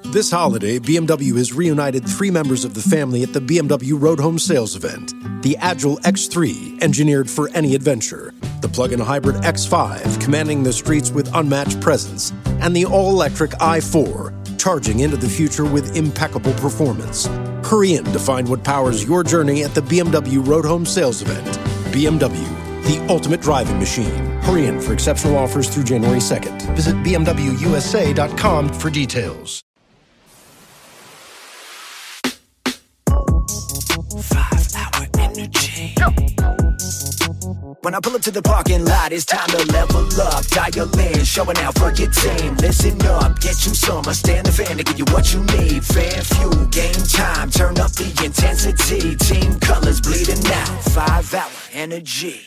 This holiday, BMW has reunited 3 members of the family at the BMW Road Home Sales event. The Agile X3, engineered for any adventure. The plug-in hybrid X5, commanding the streets with unmatched presence. And the all-electric i4, charging into the future with impeccable performance. Hurry in to find what powers your journey at the BMW Road Home Sales event. BMW, the ultimate driving machine. Hurry in for exceptional offers through January 2nd. Visit BMWUSA.com for details. 5-hour energy. When I pull up to the parking lot, it's time to level up. Dial in, showing out for your team. Listen up, get you some. I stand the fan to give you what you need. Fan fuel, game time. Turn up the intensity. Team colors bleeding out. 5-hour energy.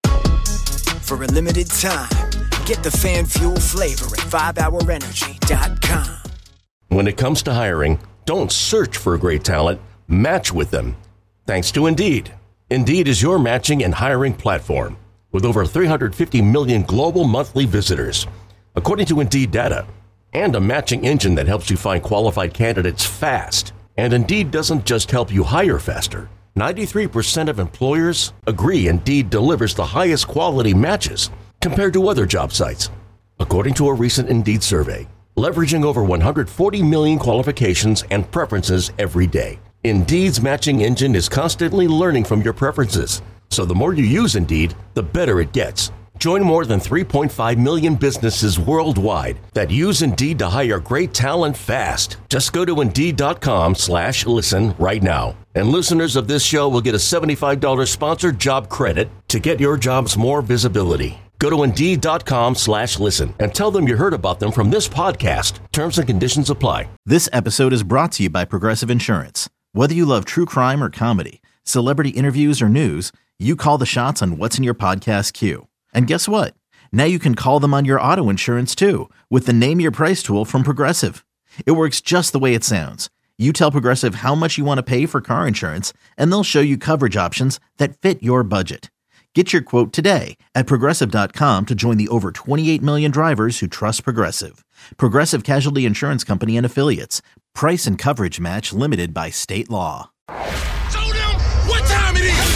For a limited time, get the fan fuel flavor at 5hourenergy.com. When it comes to hiring, don't search for great talent, match with them. Thanks to Indeed. Indeed is your matching and hiring platform with over 350 million global monthly visitors, according to Indeed data, and a matching engine that helps you find qualified candidates fast. And Indeed doesn't just help you hire faster. 93% of employers agree Indeed delivers the highest quality matches compared to other job sites, according to a recent Indeed survey, leveraging over 140 million qualifications and preferences every day. Indeed's matching engine is constantly learning from your preferences, so the more you use Indeed, the better it gets. Join more than 3.5 million businesses worldwide that use Indeed to hire great talent fast. Just go to Indeed.com/listen right now. And listeners of this show will get a $75 sponsored job credit to get your jobs more visibility. Go to Indeed.com/listen and tell them you heard about them from this podcast. Terms and conditions apply. This episode is brought to you by Progressive Insurance. Whether you love true crime or comedy, celebrity interviews or news, you call the shots on what's in your podcast queue. And guess what? Now you can call them on your auto insurance too with the Name Your Price tool from Progressive. It works just the way it sounds. You tell Progressive how much you want to pay for car insurance, and they'll show you coverage options that fit your budget. Get your quote today at Progressive.com to join the over 28 million drivers who trust Progressive. Progressive Casualty Insurance Company and Affiliates. Price and coverage match limited by state law. Show them what time it is!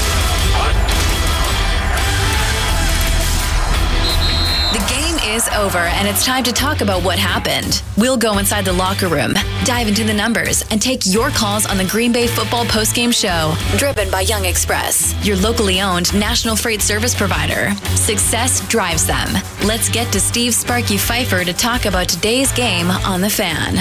The game is over, and it's time to talk about what happened. We'll go inside the locker room, dive into the numbers, and take your calls on the Green Bay Football Postgame Show. Driven by Young Express, your locally owned national freight service provider. Success drives them. Let's get to Steve Sparky Pfeiffer to talk about today's game on The Fan.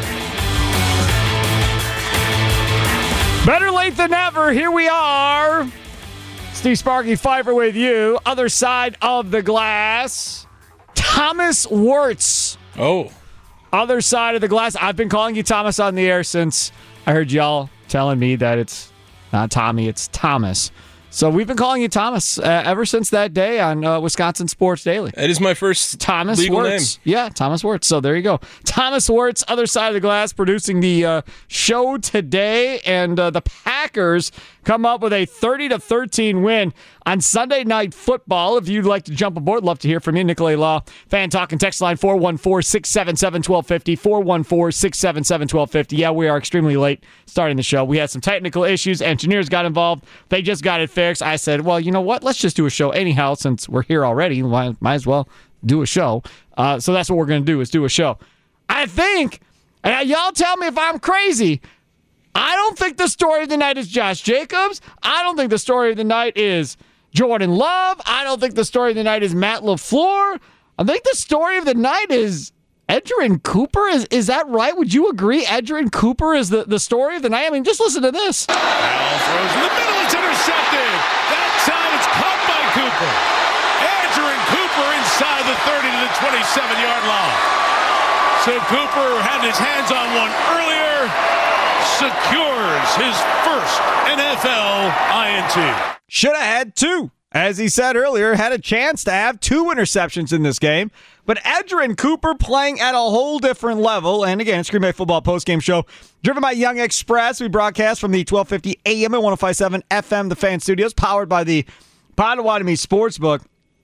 Better late than never. Here we are. Steve Sparky Pfeiffer with you. Other side of the glass, Thomas Wirtz. Oh. Other side of the glass. I've been calling you Thomas on the air since I heard y'all telling me that it's not Tommy, it's Thomas. So we've been calling you Thomas ever since that day on Wisconsin Sports Daily. That is my first Thomas legal Wirtz. name. Yeah, Thomas Wirtz. So there you go. Thomas Wirtz, other side of the glass, producing the show today. And the Packers come up with a 30-13 win on Sunday Night Football. If you'd like to jump aboard, love to hear from you. Nicolay Law, Fan Talk and Text Line 414-677-1250, 414-677-1250. Yeah, we are extremely late starting the show. We had some technical issues. Engineers got involved. They just got it fixed. I said, well, you know what? Let's just do a show anyhow since we're here already. Might as well do a show. So that's what we're going to do is do a show. I think, and y'all tell me if I'm crazy, I don't think the story of the night is Josh Jacobs. I don't think the story of the night is Jordan Love. I don't think the story of the night is Matt LaFleur. I think the story of the night is Edgerrin Cooper. Is that right? Would you agree Edgerrin Cooper is the story of the night? I mean, just listen to this. Ball throws in the middle. It's intercepted. That time it's caught by Cooper. Edgerrin Cooper inside the 30 to the 27-yard line. So Cooper had his hands on one earlier. Secures his first NFL INT. Should have had two. As he said earlier, had a chance to have two interceptions in this game. But Edgerrin Cooper playing at a whole different level. And again, Green Bay Football Postgame Show, driven by Young Express. We broadcast from the 1250 AM and 105.7 FM, the Fan Studios, powered by the Potawatomi Sportsbook.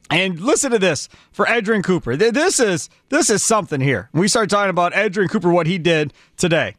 And listen to this for Edgerrin Cooper. This is something here. We start talking about Edgerrin Cooper, what he did today.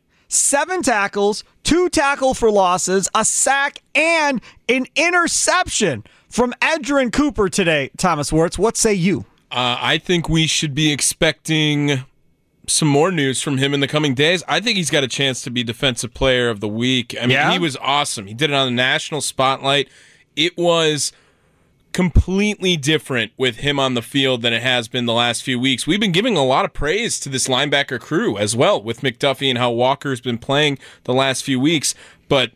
7 tackles, 2 tackle for losses, a sack, and an interception from Edgerrin Cooper today. Thomas Wirtz, what say you? I think we should be expecting some more news from him in the coming days. I think he's got a chance to be Defensive Player of the Week. I mean, He was awesome. He did it on the national spotlight. It was completely different with him on the field than it has been the last few weeks. We've been giving a lot of praise to this linebacker crew as well with McDuffie and how Walker's been playing the last few weeks, but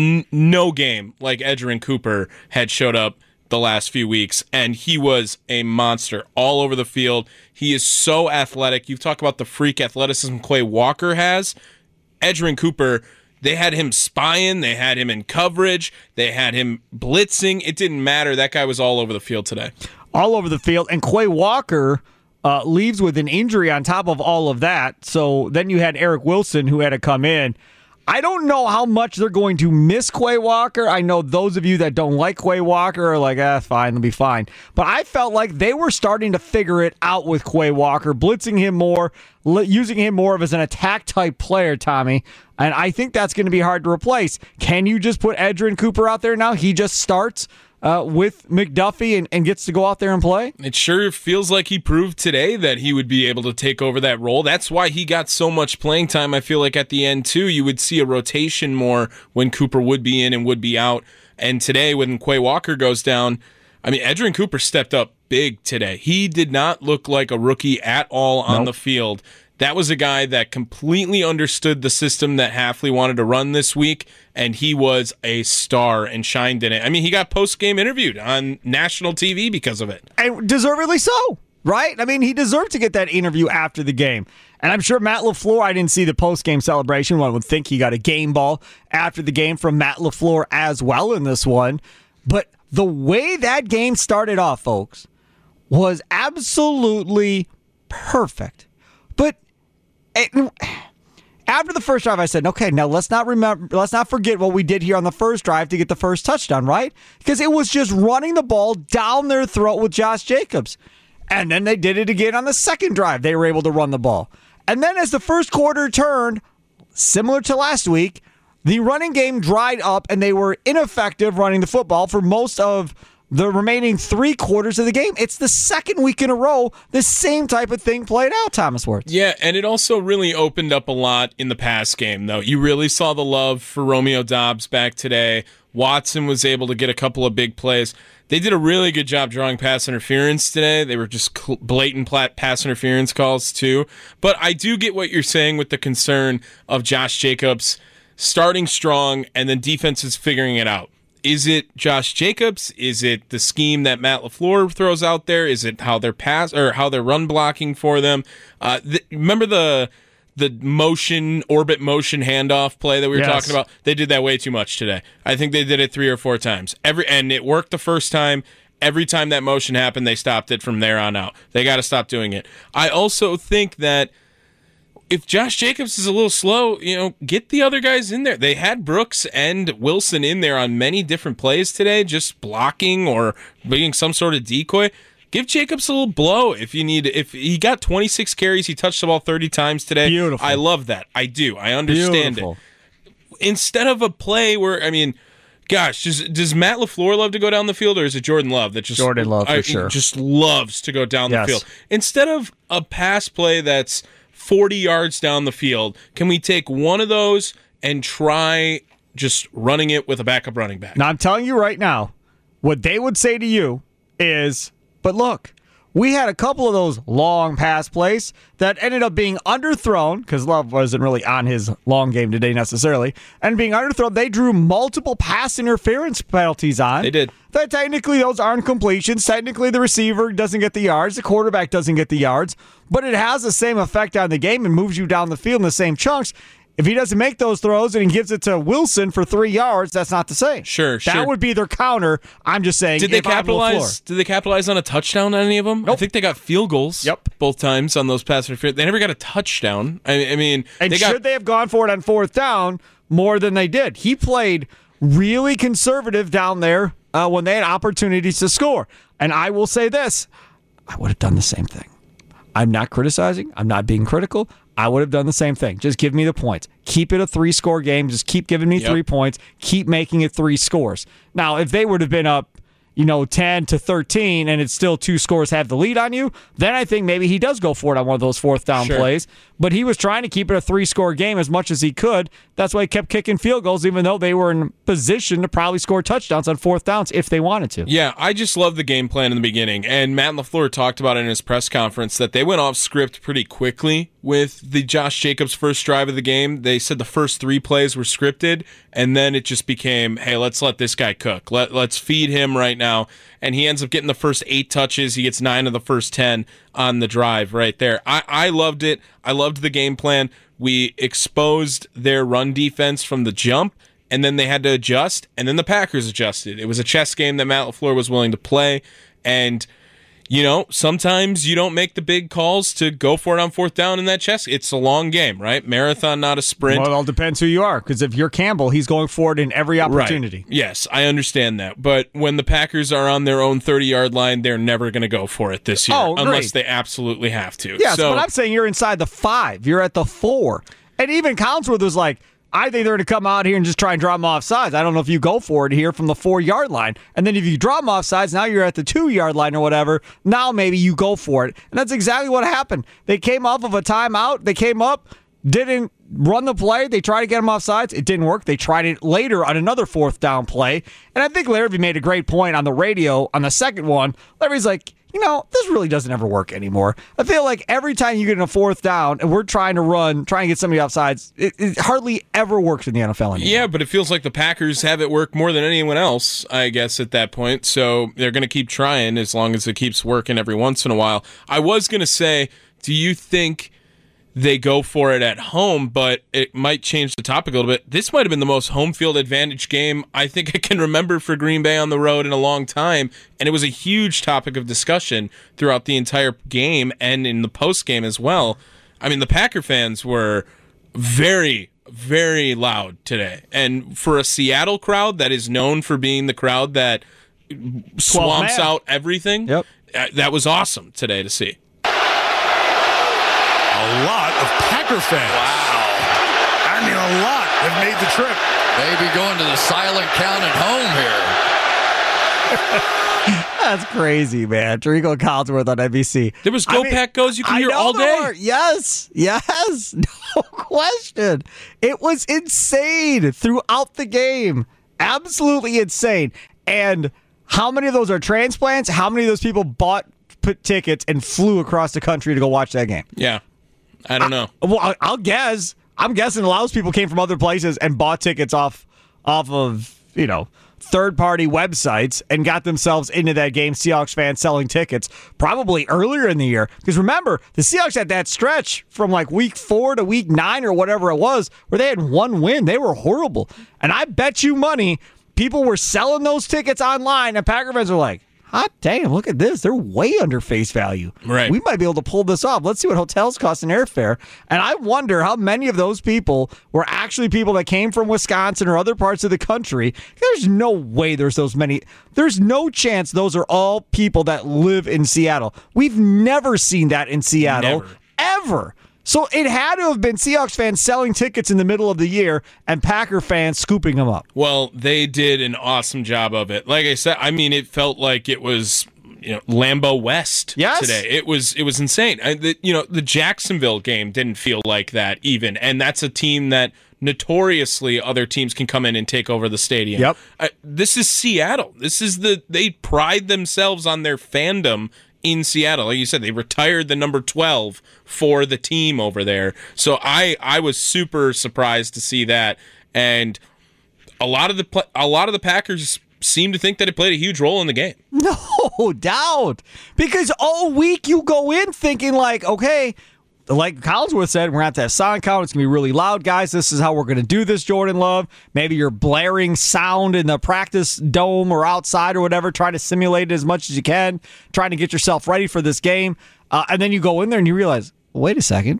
no game like Edgerrin Cooper had showed up the last few weeks, and he was a monster all over the field. He is so athletic. You've talked about the freak athleticism Quay Walker has. Edgerrin Cooper, they had him spying, they had him in coverage, they had him blitzing. It didn't matter. That guy was all over the field today. All over the field. And Quay Walker leaves with an injury on top of all of that. So then you had Eric Wilson who had to come in. I don't know how much they're going to miss Quay Walker. I know those of you that don't like Quay Walker are like, fine, they'll be fine. But I felt like they were starting to figure it out with Quay Walker, blitzing him more, using him more as an attack-type player, Tommy. And I think that's going to be hard to replace. Can you just put Edgerrin Cooper out there now? He just starts with McDuffie and gets to go out there and play? It sure feels like he proved today that he would be able to take over that role. That's why he got so much playing time. I feel like at the end, too, you would see a rotation more when Cooper would be in and would be out. And today, when Quay Walker goes down, I mean, Edgerrin Cooper stepped up big today. He did not look like a rookie at all on the field. That was a guy that completely understood the system that Hafley wanted to run this week, and he was a star and shined in it. I mean, he got post-game interviewed on national TV because of it. And deservedly so, right? I mean, he deserved to get that interview after the game. And I'm sure Matt LaFleur, I didn't see the post-game celebration. One would think he got a game ball after the game from Matt LaFleur as well in this one. But the way that game started off, folks, was absolutely perfect. But after the first drive, I said, okay, now let's not forget what we did here on the first drive to get the first touchdown, right? Because it was just running the ball down their throat with Josh Jacobs. And then they did it again on the second drive. They were able to run the ball. And then as the first quarter turned, similar to last week, the running game dried up and they were ineffective running the football for most of the remaining 3 quarters of the game. It's the second week in a row the same type of thing played out, Thomas Wirtz. Yeah, and it also really opened up a lot in the pass game, though. You really saw the love for Romeo Doubs back today. Watson was able to get a couple of big plays. They did a really good job drawing pass interference today. They were just blatant pass interference calls, too. But I do get what you're saying with the concern of Josh Jacobs starting strong and then defenses figuring it out. Is it Josh Jacobs? Is it the scheme that Matt LaFleur throws out there? Is it how they're how they're run blocking for them? Remember the orbit motion handoff play that we were talking about? They did that way too much today. I think they did it 3 or 4 times. And it worked the first time. Every time that motion happened, they stopped it from there on out. They got to stop doing it. I also think that if Josh Jacobs is a little slow, get the other guys in there. They had Brooks and Wilson in there on many different plays today, just blocking or being some sort of decoy. Give Jacobs a little blow if you need. If he got 26 carries, he touched the ball 30 times today. Beautiful. I love that. I do. I understand it. Instead of a play where, gosh, does Matt LaFleur love to go down the field, or is it Jordan Love that just Jordan Love for sure just loves to go down the field? Instead of a pass play that's 40 yards down the field, can we take one of those and try just running it with a backup running back? Now, I'm telling you right now, what they would say to you is, but look, we had a couple of those long pass plays that ended up being underthrown because Love wasn't really on his long game today necessarily, and being underthrown, they drew multiple pass interference penalties on. They did. That technically those aren't completions. Technically the receiver doesn't get the yards, the quarterback doesn't get the yards, but it has the same effect on the game and moves you down the field in the same chunks. If he doesn't make those throws and he gives it to Wilson for 3 yards, that's not the same. Sure. That would be their counter. I'm just saying. Did they capitalize? Did they capitalize on a touchdown on any of them? Nope. I think they got field goals. Yep. Both times on those pass interference. They never got a touchdown. And should they have gone for it on 4th down more than they did? He played really conservative down there when they had opportunities to score. And I will say this, I would have done the same thing. I'm not criticizing. I'm not being critical. I would have done the same thing. Just give me the points. Keep it a 3-score game. Just keep giving me 3 points. Keep making it 3 scores. Now, if they would have been up, 10-13, and it's still 2 scores have the lead on you, then I think maybe he does go for it on one of those 4th down plays. But he was trying to keep it a 3-score game as much as he could. That's why he kept kicking field goals, even though they were in position to probably score touchdowns on 4th downs if they wanted to. Yeah, I just love the game plan in the beginning. And Matt LaFleur talked about it in his press conference that they went off script pretty quickly with the Josh Jacobs first drive of the game. They said the first 3 plays were scripted, and then it just became, hey, let's let this guy cook. Let's feed him right now. And he ends up getting the first 8 touches. He gets 9 of the first 10 on the drive right there. I loved it. I loved the game plan. We exposed their run defense from the jump, and then they had to adjust, and then the Packers adjusted. It was a chess game that Matt LaFleur was willing to play, and sometimes you don't make the big calls to go for it on 4th down in that chess. It's a long game, right? Marathon, not a sprint. Well, it all depends who you are, because if you're Campbell, he's going for it in every opportunity. Right. Yes, I understand that. But when the Packers are on their own 30-yard line, they're never going to go for it this year, unless they absolutely have to. Yes, but I'm saying you're inside the 5. You're at the 4. And even Collinsworth was like, I think they're going to come out here and just try and draw them off sides. I don't know if you go for it here from the 4-yard line. And then if you draw them off sides, now you're at the 2-yard line or whatever. Now maybe you go for it. And that's exactly what happened. They came off of a timeout. They came up, didn't run the play. They tried to get them off sides. It didn't work. They tried it later on another 4th down play. And I think Larry made a great point on the radio on the second one. Larry's like, this really doesn't ever work anymore. I feel like every time you get in a 4th down and we're trying to get somebody off sides, it hardly ever works in the NFL anymore. Yeah, but it feels like the Packers have it work more than anyone else, I guess, at that point. So they're going to keep trying as long as it keeps working every once in a while. I was going to say, do you think they go for it at home, but it might change the topic a little bit. This might have been the most home field advantage game I think I can remember for Green Bay on the road in a long time, and it was a huge topic of discussion throughout the entire game and in the post game as well. I mean, the Packer fans were very, very loud today, and for a Seattle crowd that is known for being the crowd that swamps out everything, that was awesome today to see. A lot of Packer fans. Wow. I mean, a lot have made the trip. Maybe going to the silent count at home here. That's crazy, man. Tirico Collinsworth on NBC. There was Pack Goes you can hear all day. Yes. No question. It was insane throughout the game. Absolutely insane. And how many of those are transplants? How many of those people bought tickets and flew across the country to go watch that game? Yeah. I don't know. Well, I'll guess. I'm guessing a lot of people came from other places and bought tickets off of, third-party websites and got themselves into that game. Seahawks fans selling tickets probably earlier in the year. Because remember, the Seahawks had that stretch from like week 4 to week 9 or whatever it was where they had one win. They were horrible. And I bet you money people were selling those tickets online and Packer fans are like, hot damn, look at this. They're way under face value. Right. We might be able to pull this off. Let's see what hotels cost in airfare. And I wonder how many of those people were actually people that came from Wisconsin or other parts of the country. There's no way there's those many. There's no chance those are all people that live in Seattle. We've never seen that in Seattle. Ever. So it had to have been Seahawks fans selling tickets in the middle of the year and Packer fans scooping them up. Well, they did an awesome job of it. Like I said, I mean, it felt like it was Lambeau West today. It was insane. The Jacksonville game didn't feel like that even, and that's a team that notoriously other teams can come in and take over the stadium. Yep. This is Seattle. They pride themselves on their fandom in Seattle. Like you said, they retired the number 12 for the team over there. So I was super surprised to see that. And a lot of the Packers seem to think that it played a huge role in the game. No doubt. Because all week you go in thinking like, okay, like Collinsworth said, we're going to have sound count. It's going to be really loud, guys. This is how we're going to do this, Jordan Love. Maybe you're blaring sound in the practice dome or outside or whatever, trying to simulate it as much as you can, trying to get yourself ready for this game. And then you go in there and you realize, wait a second.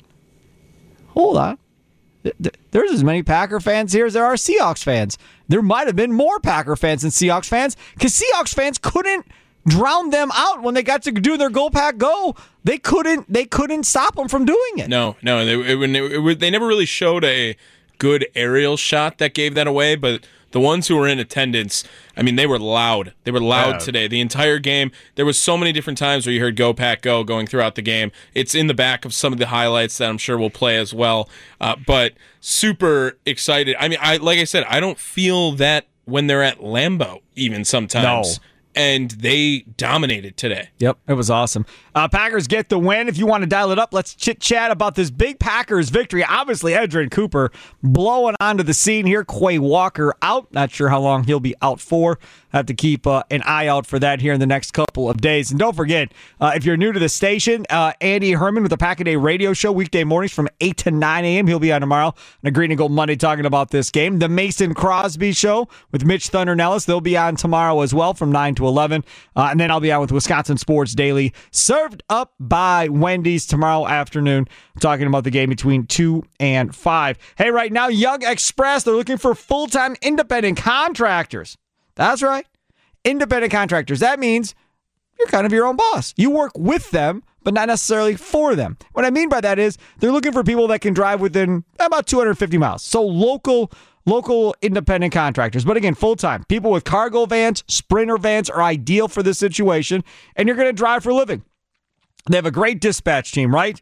Hold on. There's as many Packer fans here as there are Seahawks fans. There might have been more Packer fans than Seahawks fans because Seahawks fans couldn't drowned them out when they got to do their Go Pack Go. They couldn't stop them from doing it. No, they never really showed a good aerial shot that gave that away, but the ones who were in attendance, I mean, they were loud. They were loud today. The entire game, there was so many different times where you heard Go Pack Go going throughout the game. It's in the back of some of the highlights that I'm sure we'll play as well. But super excited. I mean, like I said, I don't feel that when they're at Lambeau even sometimes. No. And they dominated today. Yep, it was awesome. Packers get the win. If you want to dial it up, let's chit-chat about this big Packers victory. Obviously, Edgerrin Cooper blowing onto the scene here. Quay Walker out. Not sure how long he'll be out for. Have to keep an eye out for that here in the next couple of days. And don't forget, if you're new to the station, Andy Herman with the Pack-A-Day radio show, weekday mornings from 8 to 9 a.m. He'll be on tomorrow on a Green and Gold Monday talking about this game. The Mason Crosby show with Mitch Thunder Nellis. They'll be on tomorrow as well from 9 to 11. And then I'll be on with Wisconsin Sports Daily, served up by Wendy's tomorrow afternoon, talking about the game between 2 and 5. Hey, right now, Young Express, they're looking for full-time independent contractors. That's right. Independent contractors. That means you're kind of your own boss. You work with them, but not necessarily for them. What I mean by that is they're looking for people that can drive within about 250 miles. So local independent contractors. But again, full-time. People with cargo vans, Sprinter vans are ideal for this situation, and you're going to drive for a living. They have a great dispatch team, right?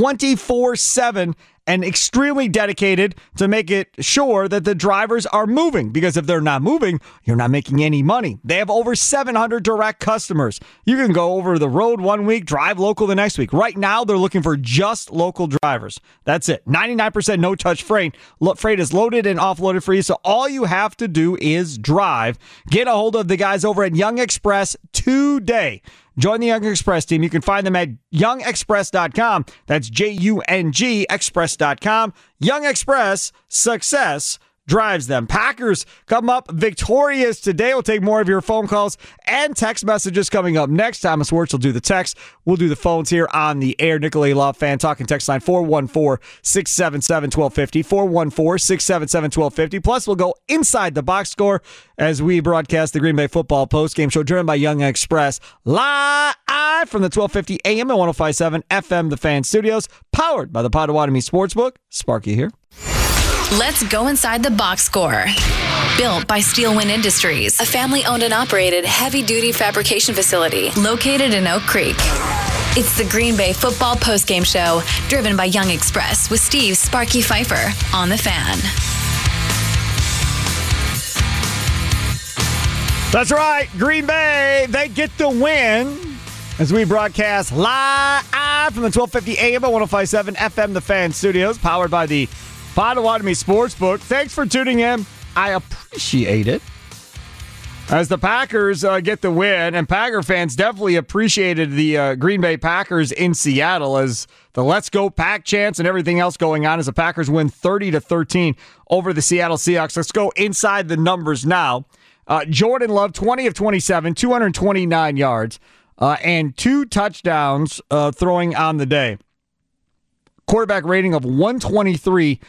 24/7 and extremely dedicated to make it sure that the drivers are moving. Because if they're not moving, you're not making any money. They have over 700 direct customers. You can go over the road one week, drive local the next week. Right now, they're looking for just local drivers. That's it. 99% no-touch freight. Freight is loaded and offloaded for you, so all you have to do is drive. Get a hold of the guys over at Young Express today. Join the Young Express team. You can find them at youngexpress.com. That's Jung Express.com. Young Express, success drives them. Packers come up victorious today. We'll take more of your phone calls and text messages coming up next. Thomas Wirtz will do the text. We'll do the phones here on the air. Nicolay Love Fan Talking text line 414-677-1250. 414-677-1250. Plus, we'll go inside the box score as we broadcast the Green Bay football postgame show driven by Young Express live from the 1250 AM and 105.7 FM The Fan Studios, powered by the Potawatomi Sportsbook. Sparky here. Let's go inside the box score. Built by Steelwind Industries, a family-owned and operated heavy-duty fabrication facility located in Oak Creek. It's the Green Bay football postgame show, driven by Young Express with Steve Sparky Pfeiffer on The Fan. That's right, Green Bay, they get the win as we broadcast live from the 1250 AM at 105.7 FM The Fan Studios, powered by the Potawatomi Sportsbook. Thanks for tuning in. I appreciate it. As the Packers get the win, and Packer fans definitely appreciated the Green Bay Packers in Seattle as the Let's Go Pack chants and everything else going on as the Packers win 30-13 over the Seattle Seahawks. Let's go inside the numbers now. Jordan Love, 20 of 27, 229 yards, and 2 touchdowns throwing on the day. Quarterback rating of 123.8.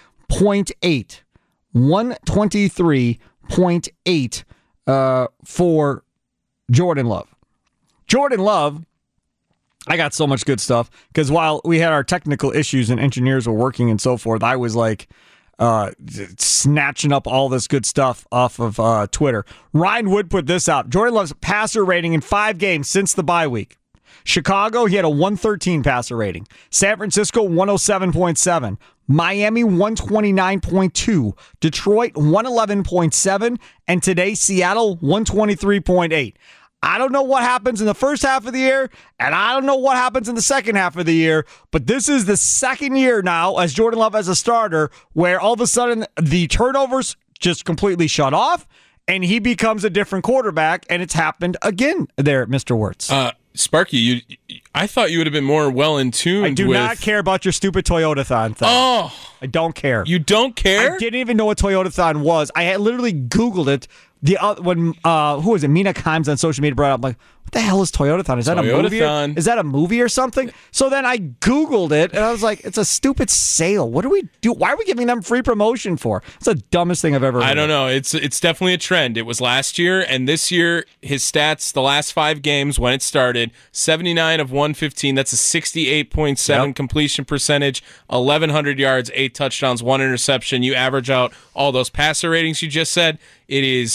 123.8 for Jordan Love. Jordan Love, I got so much good stuff because while we had our technical issues and engineers were working and so forth, I was like snatching up all this good stuff off of Twitter. Ryan Wood put this up. Jordan Love's passer rating in 5 games since the bye week. Chicago, he had a 113 passer rating. San Francisco, 107.7. Miami, 129.2. Detroit, 111.7. And today, Seattle, 123.8. I don't know what happens in the first half of the year, and I don't know what happens in the second half of the year, but this is the second year now as Jordan Love as a starter where all of a sudden the turnovers just completely shut off, and he becomes a different quarterback, and it's happened again there, Mr. Wirtz. Sparky, I thought you would have been more well in tune. I do not care about your stupid Toyota-thon thing. Oh, I don't care. You don't care? I didn't even know what Toyota-thon was. I had literally Googled it. When who was it? Mina Kimes on social media brought up, like, what the hell is Toyotathon? Is that a movie? Is that a movie or something? So then I Googled it, and I was like, it's a stupid sale. What do we do? Why are we giving them free promotion for? It's the dumbest thing I've ever heard. I don't know. It's definitely a trend. It was last year, and this year, his stats, the last 5 games when it started, 79 of 115. That's a 68.7 completion percentage, 1,100 yards, 8 touchdowns, 1 interception. You average out all those passer ratings you just said, it is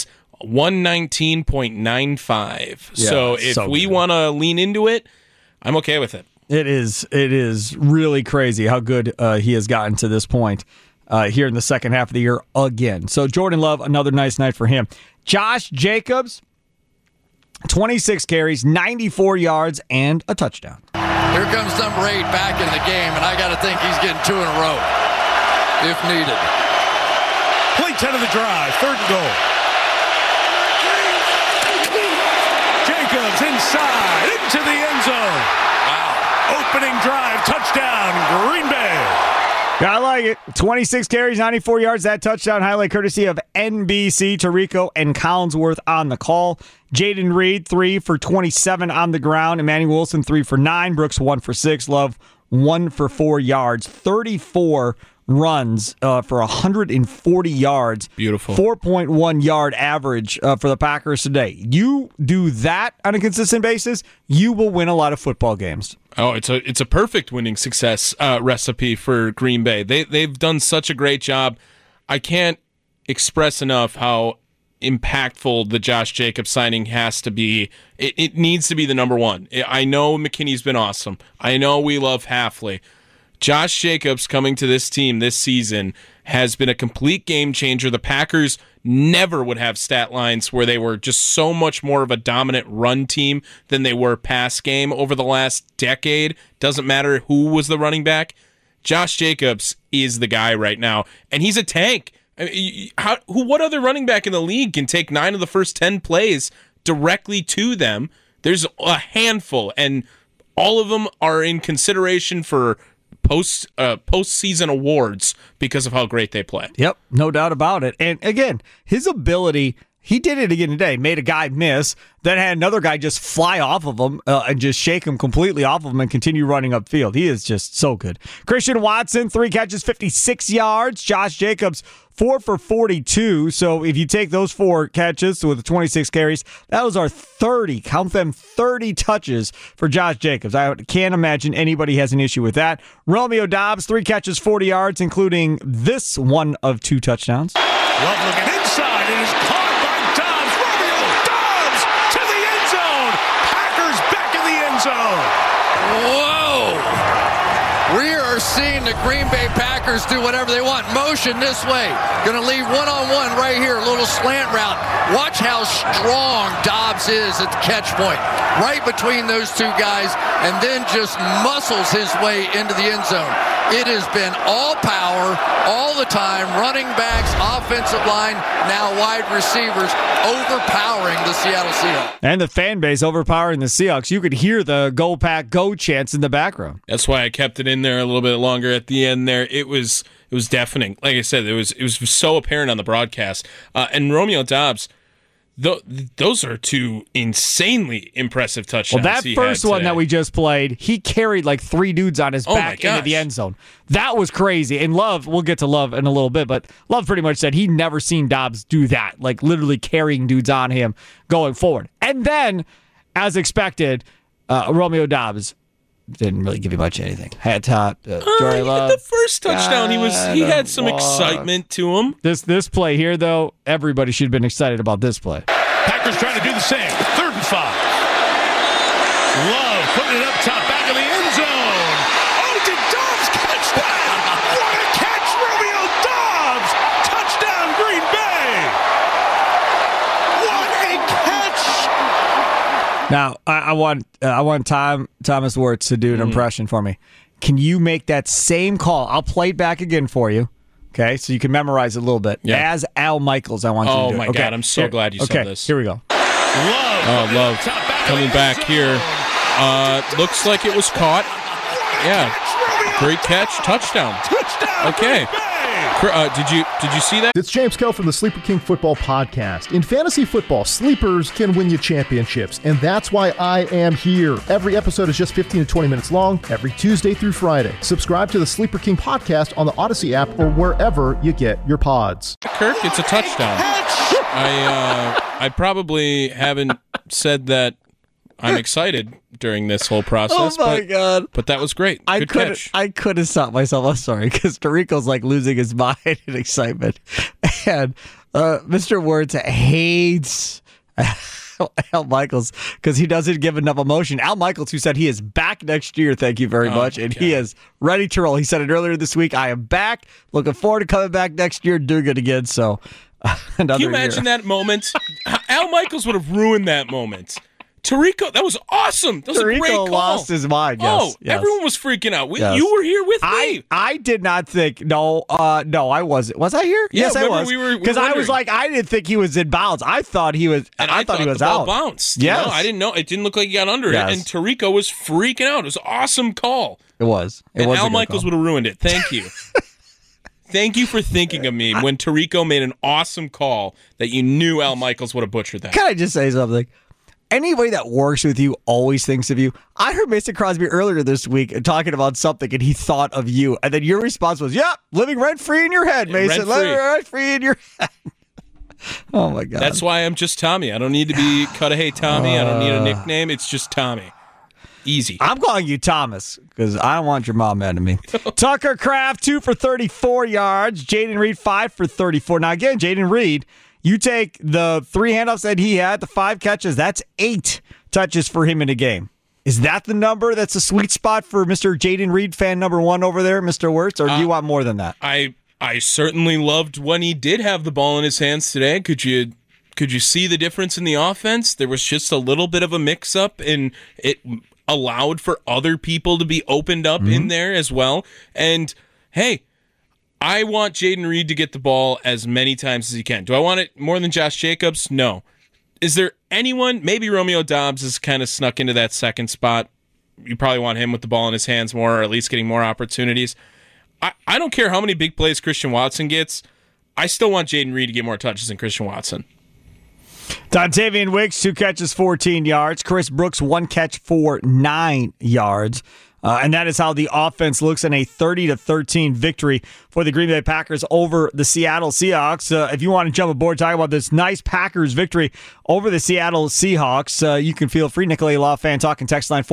119.95. So if we want to lean into it, I'm okay with it. It is really crazy how good he has gotten to this point here in the second half of the year again. So Jordan Love, another nice night for him. Josh Jacobs, 26 carries, 94 yards, and a touchdown. Here comes number 8 back in the game, and I got to think he's getting 2 in a row if needed. Play 10 of the drive, 3rd and goal. Jacobs inside, into the end zone. Wow. Opening drive, touchdown, Green Bay. I like it. 26 carries, 94 yards. That touchdown highlight courtesy of NBC. Tirico and Collinsworth on the call. Jaden Reed, 3 for 27 on the ground. Emmanuel Wilson, 3 for 9. Brooks, 1 for 6. Love, 1 for 4 yards. 34 runs for 140 yards. Beautiful. 4.1 yard average for the Packers today. You do that on a consistent basis, you will win a lot of football games. Oh, it's a perfect winning success recipe for Green Bay. They've done such a great job. I can't express enough how impactful the Josh Jacobs signing has to be. It needs to be the number one. I know McKinney's been awesome. I know we love Halfley. Josh Jacobs coming to this team this season has been a complete game changer. The Packers never would have stat lines where they were just so much more of a dominant run team than they were pass game over the last decade. Doesn't matter who was the running back. Josh Jacobs is the guy right now, and he's a tank. What other running back in the league can take 9 of the first 10 plays directly to them? There's a handful, and all of them are in consideration for postseason awards because of how great they play. Yep, no doubt about it. And again, his ability, he did it again today, made a guy miss, then had another guy just fly off of him and just shake him completely off of him and continue running upfield. He is just so good. Christian Watson, 3 catches, 56 yards. Josh Jacobs, 4 for 42. So if you take those 4 catches with the 26 carries, that was our 30, count them, 30 touches for Josh Jacobs. I can't imagine anybody has an issue with that. Romeo Doubs, 3 catches, 40 yards, including this one of 2 touchdowns. Love looking inside. It is caught by Doubs. Romeo Doubs to the end zone. Packers back in the end zone. Whoa! We are seeing the Green Bay Packers do whatever they want. Motion this way. Going to leave one-on-one right here. A little slant route. Watch how strong Doubs is at the catch point. Right between those 2 guys, and then just muscles his way into the end zone. It has been all power, all the time. Running backs, offensive line, now wide receivers overpowering the Seattle Seahawks. And the fan base overpowering the Seahawks. You could hear the Go Pack Go chants in the background. That's why I kept it in there a little bit longer at the end there. It was deafening. Like I said, it was so apparent on the broadcast. And Romeo Doubs, those are 2 insanely impressive touchdowns. Well, that first one that we just played, he carried like 3 dudes on his back into the end zone. That was crazy. And Love, we'll get to Love in a little bit, but Love pretty much said he'd never seen Doubs do that, like literally carrying dudes on him going forward. And then, as expected, Romeo Doubs didn't really give you much of anything. Had top, Jory Love. The first touchdown, he had some excitement to him. This play here, though, everybody should have been excited about this play. Packers trying to do the same. 3rd and 5. Love putting it up top, back of the end zone. Oh, did Doubs catch that? What a catch, Romeo Doubs! Touchdown, Green Bay! What a catch! Now, I want Thomas Wirtz to do an impression for me. Can you make that same call? I'll play it back again for you. Okay, so you can memorize it a little bit. Yeah. As Al Michaels, I want you to do it. Oh, my God, I'm so glad you saw this. Here we go. Love coming back here. Looks like it was caught. Yeah, great catch. Touchdown. Okay. Did you see that? It's James Koh from the Sleeper King Football Podcast. In fantasy football, sleepers can win you championships, and that's why I am here. Every episode is just 15 to 20 minutes long, every Tuesday through Friday. Subscribe to the Sleeper King Podcast on the Odyssey app or wherever you get your pods. Kirk, it's a touchdown. I probably haven't said that I'm excited during this whole process. Oh my God. But that was great. Good catch. I couldn't stop myself. I'm sorry, because Tarico's like losing his mind in excitement. And Mr. Wirtz hates Al Michaels because he doesn't give enough emotion. Al Michaels, who said he is back next year, thank you very much, and he is ready to roll. He said it earlier this week, I am back, looking forward to coming back next year, doing it again. So Can you imagine that moment? Al Michaels would have ruined that moment. Tarico, that was awesome. That was a great call. Tarico lost his mind. Yes, yes. Everyone was freaking out. You were here with me. I did not think. No, I wasn't. Was I here? Yeah, yes, I was. Because I was like, I didn't think he was in bounds. I thought he was. And I thought he was the ball out. Bounced. Yes. I didn't know. It didn't look like he got under it. And Tarico was freaking out. It was an awesome call. It was. And Al Michaels would have ruined it. Thank you. Thank you for thinking of me when Tarico made an awesome call that you knew Al Michaels would have butchered that. Can I just say something? Anybody that works with you always thinks of you. I heard Mason Crosby earlier this week talking about something, and he thought of you. And then your response was, "Yep, living rent-free in your head, Mason. Living rent-free in your head." Oh, my God. That's why I'm just Tommy. I don't need to be Cudahy Tommy. I don't need a nickname. It's just Tommy. Easy. I'm calling you Thomas because I don't want your mom mad at me. Tucker Kraft, 2 for 34 yards. Jayden Reed, 5 for 34. Now, again, Jayden Reed, you take the 3 handoffs that he had, the 5 catches, that's 8 touches for him in a game. Is that the number that's a sweet spot for Mr. Jayden Reed fan number 1 over there, Mr. Wirtz, or do you want more than that? I certainly loved when he did have the ball in his hands today. Could you see the difference in the offense? There was just a little bit of a mix-up, and it allowed for other people to be opened up in there as well. And, hey, I want Jayden Reed to get the ball as many times as he can. Do I want it more than Josh Jacobs? No. Is there anyone? Maybe Romeo Doubs has kind of snuck into that second spot. You probably want him with the ball in his hands more, or at least getting more opportunities. I don't care how many big plays Christian Watson gets. I still want Jayden Reed to get more touches than Christian Watson. Dontavian Wicks, 2 catches, 14 yards. Chris Brooks, 1 catch for 9 yards. And that is how the offense looks in a 30-13 victory for the Green Bay Packers over the Seattle Seahawks. If you want to jump aboard, talk about this nice Packers victory over the Seattle Seahawks, you can feel free. Nicolay Law Fan Talking text line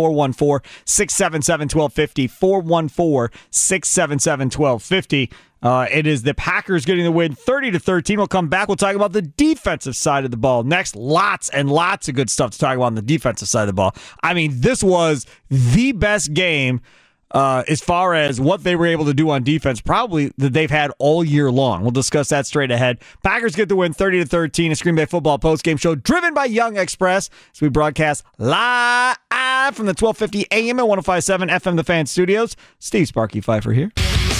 414-677-1250. 414-677-1250. It is the Packers getting the win 30-13. We'll come back. We'll talk about the defensive side of the ball next. Lots and lots of good stuff to talk about on the defensive side of the ball. I mean, this was the best game as far as what they were able to do on defense, probably that they've had all year long. We'll discuss that straight ahead. Packers get the win 30-13. A Green Bay football postgame show driven by Young Express as we broadcast live from the 1250 AM and 105.7 FM The Fan Studios. Steve Sparky Pfeiffer here.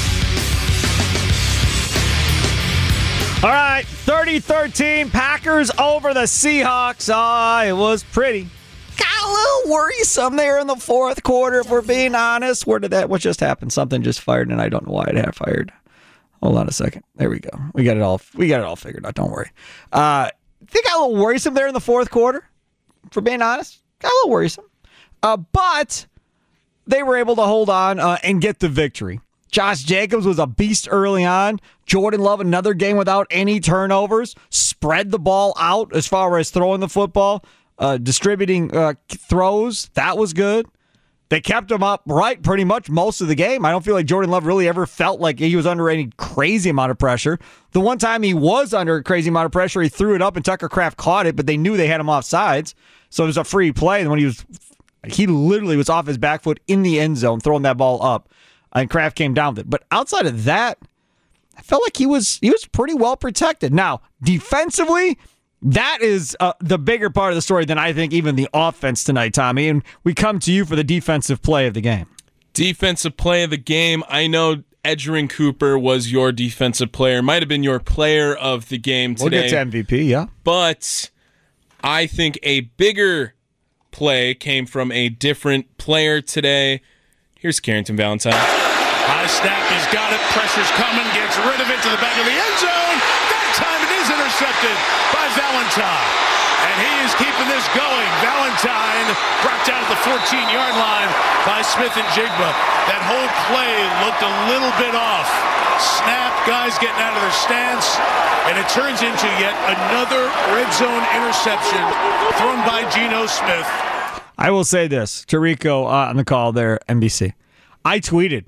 All right, 30-13, Packers over the Seahawks. It was pretty. Got a little worrisome there in the fourth quarter, if we're being honest. What just happened? Something just fired, and I don't know why it had fired. Hold on a second. There we go. We got it all figured out. Don't worry. I think got a little worrisome there in the fourth quarter, if we're being honest. Got a little worrisome. But they were able to hold on and get the victory. Josh Jacobs was a beast early on. Jordan Love, another game without any turnovers. Spread the ball out as far as throwing the football, distributing throws. That was good. They kept him upright pretty much most of the game. I don't feel like Jordan Love really ever felt like he was under any crazy amount of pressure. The one time he was under a crazy amount of pressure, he threw it up and Tucker Kraft caught it, but they knew they had him off sides. So it was a free play. And when he literally was off his back foot in the end zone, throwing that ball up. And Kraft came down with it. But outside of that, I felt like he was pretty well protected. Now, defensively, that is the bigger part of the story than I think even the offense tonight, Tommy. And we come to you for the defensive play of the game. Defensive play of the game. I know Edgerrin Cooper was your defensive player. Might have been your player of the game today. We'll get to MVP, yeah. But I think a bigger play came from a different player today. Here's Carrington Valentine. High snap, he's got it. Pressure's coming, gets rid of it to the back of the end zone. That time it is intercepted by Valentine. And he is keeping this going. Valentine brought down at the 14-yard line by Smith and Jigba. That whole play looked a little bit off. Snap, guys getting out of their stance, and it turns into yet another red zone interception thrown by Geno Smith. I will say this to Rico on the call there, NBC. I tweeted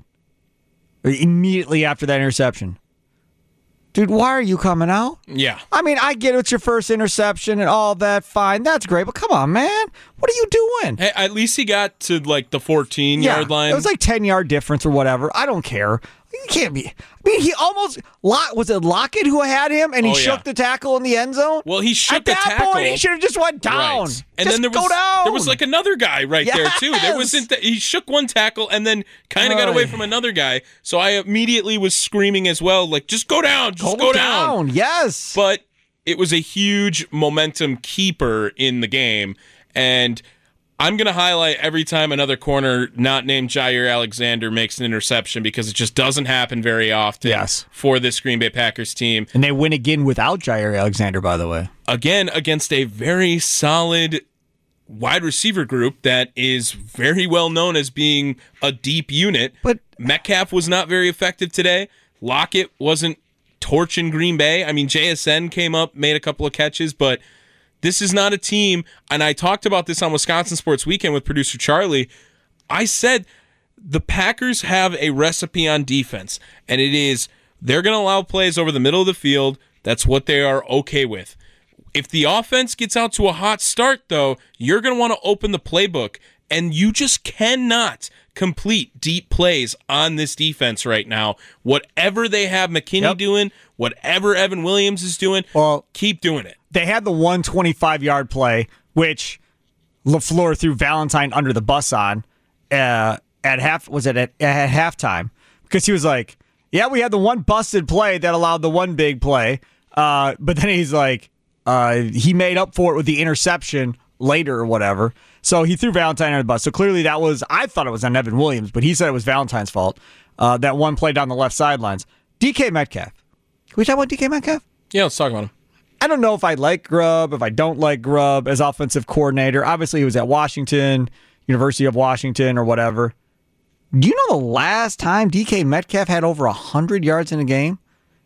immediately after that interception, dude, why are you coming out? Yeah. I mean, I get it's your first interception and all that, fine. That's great, but come on, man. What are you doing? Hey, at least he got to like the 14-yard line. It was like 10-yard difference or whatever. I don't care. You can't be. I mean, he almost was it Lockett who had him, and he shook the tackle in the end zone. Well, he shook the tackle. At that point, he should have just went down. Right. And just then there was like another guy right there too. There wasn't. He shook one tackle and then kind of got away from another guy. So I immediately was screaming as well, like, just go down, just go down. Yes. But it was a huge momentum keeper in the game, and I'm going to highlight every time another corner not named Jair Alexander makes an interception because it just doesn't happen very often for this Green Bay Packers team. And they win again without Jair Alexander, by the way. Again, against a very solid wide receiver group that is very well known as being a deep unit. But Metcalf was not very effective today. Lockett wasn't torching Green Bay. I mean, JSN came up, made a couple of catches, but this is not a team, and I talked about this on Wisconsin Sports Weekend with producer Charlie. I said the Packers have a recipe on defense, and it is they're going to allow plays over the middle of the field. That's what they are okay with. If the offense gets out to a hot start, though, you're going to want to open the playbook, and you just cannot complete deep plays on this defense right now. Whatever they have McKinney doing, whatever Evan Williams is doing, keep doing it. They had the 125-yard play, which LaFleur threw Valentine under the bus on at halftime, because he was like, yeah, we had the one busted play that allowed the one big play, but then he's like, he made up for it with the interception later or whatever. So he threw Valentine under the bus. So clearly I thought it was on Evan Williams, but he said it was Valentine's fault. That one play down the left sidelines. DK Metcalf. Can we talk about DK Metcalf? Yeah, let's talk about him. I don't know if I like Grubb, if I don't like Grubb as offensive coordinator. Obviously, he was at Washington, University of Washington or whatever. Do you know the last time DK Metcalf had over 100 yards in a game?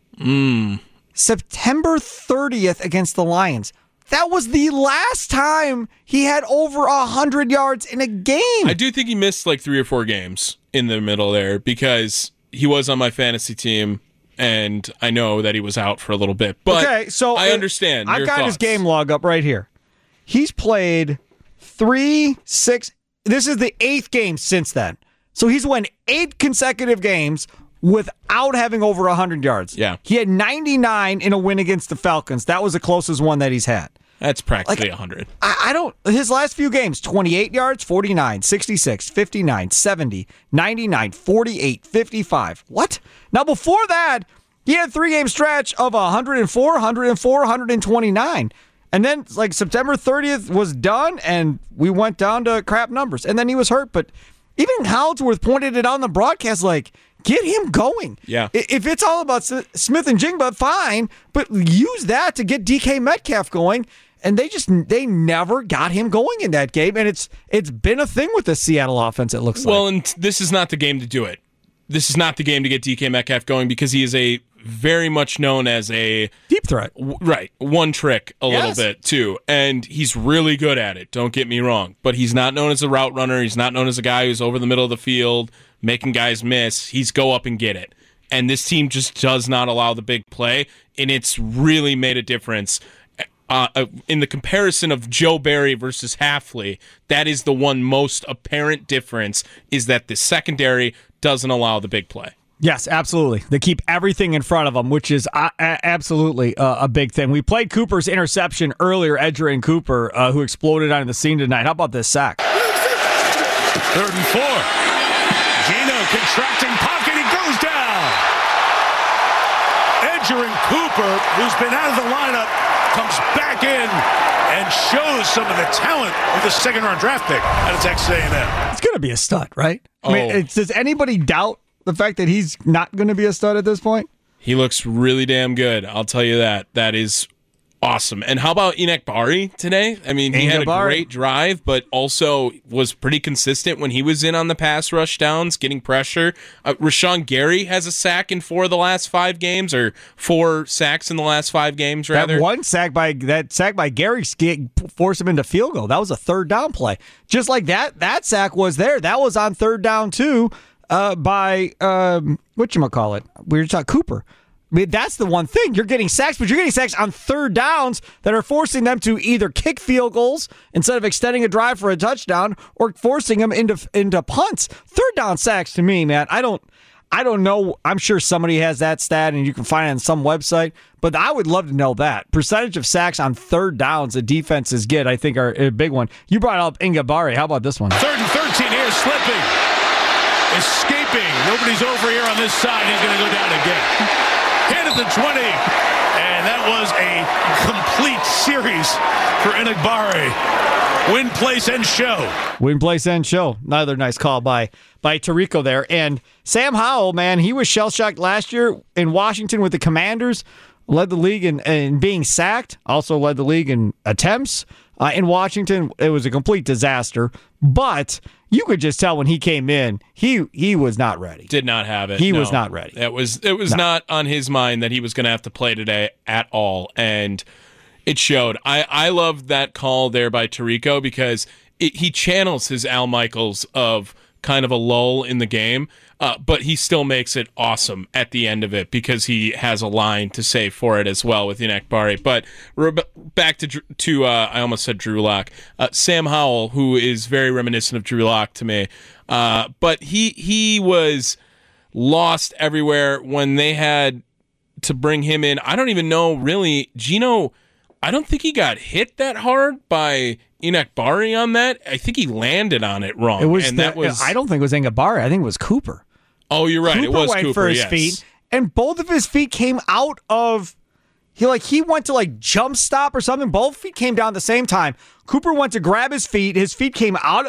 September 30th against the Lions. That was the last time he had over 100 yards in a game. I do think he missed like 3 or 4 games in the middle there because he was on my fantasy team. And I know that he was out for a little bit. But okay, so I understand. I've got his game log up right here. He's played 3, 6. This is the 8th game since then. So he's won 8 consecutive games without having over 100 yards. Yeah. He had 99 in a win against the Falcons. That was the closest one that he's had. That's practically 100. I don't. His last few games, 28 yards, 49, 66, 59, 70, 99, 48, 55. What? Now, before that, he had a 3-game stretch of 104, 104, 129. And then, like, September 30th was done, and we went down to crap numbers. And then he was hurt. But even Holdsworth pointed it out on the broadcast, like, get him going. Yeah. If it's all about Smith and Jigba, fine. But use that to get DK Metcalf going. And they never got him going in that game, and it's been a thing with the Seattle offense, it looks like. Well, and this is not the game to do it. This is not the game to get DK Metcalf going because he is a very much known as a deep threat. Right. One trick a little bit, too. And he's really good at it, don't get me wrong. But he's not known as a route runner. He's not known as a guy who's over the middle of the field, making guys miss. He's go up and get it. And this team just does not allow the big play, and it's really made a difference. In the comparison of Joe Barry versus Hafley, that is the one most apparent difference, is that the secondary doesn't allow the big play. Yes, absolutely. They keep everything in front of them, which is absolutely a big thing. We played Cooper's interception earlier, Edgerrin Cooper, who exploded onto the scene tonight. How about this sack? 3rd and 4. Geno contracting pocket. He goes down. Edgerrin Cooper, who's been out of the lineup, comes back in and shows some of the talent of the 2nd-round draft pick out of Texas A&M. It's going to be a stud, right? I mean, does anybody doubt the fact that he's not going to be a stud at this point? He looks really damn good. I'll tell you that. That is awesome. And how about Enagbare today? I mean, he had a great drive, but also was pretty consistent when he was in on the pass rush downs, getting pressure. Rashawn Gary has a sack in 4 of the last 5 games, or 4 sacks in the last 5 games, rather. That sack by Gary forced him into field goal. That was a 3rd down play. Just like that sack was there. That was on 3rd down, too, by, whatchamacallit? We were talking Cooper. I mean, that's the one thing. You're getting sacks, but you're getting sacks on 3rd downs that are forcing them to either kick field goals instead of extending a drive for a touchdown, or forcing them into punts. 3rd down sacks, to me, man, I don't know. I'm sure somebody has that stat, and you can find it on some website, but I would love to know that. Percentage of sacks on 3rd downs that defenses get, I think, are a big one. You brought up Enagbare. How about this one? 3rd and 13 here, slipping, escaping. Nobody's over here on this side. He's going to go down again. Hit at the 20, and that was a complete series for Enagbare. Win, place, and show. Win, place, and show. Another nice call by Tirico there. And Sam Howell, man, he was shell-shocked last year in Washington with the Commanders. Led the league in being sacked. Also led the league in attempts. In Washington, it was a complete disaster. But you could just tell when he came in, he was not ready. Did not have it. He was not ready. It was not on his mind that he was going to have to play today at all, and it showed. I love that call there by Tirico because he channels his Al Michaels of kind of a lull in the game, but he still makes it awesome at the end of it because he has a line to say for it as well with Enagbare. But back to I almost said Drew Lock. Sam Howell, who is very reminiscent of Drew Lock to me, but he was lost everywhere when they had to bring him in. I don't even know, really, Gino, I don't think he got hit that hard by Enagbare on that. I think he landed on it wrong. I don't think it was Enagbare. I think it was Cooper. Oh, you're right. It was went Cooper, for his feet, and both of his feet came out of. He went to jump stop or something. Both feet came down at the same time. Cooper went to grab his feet. His feet came out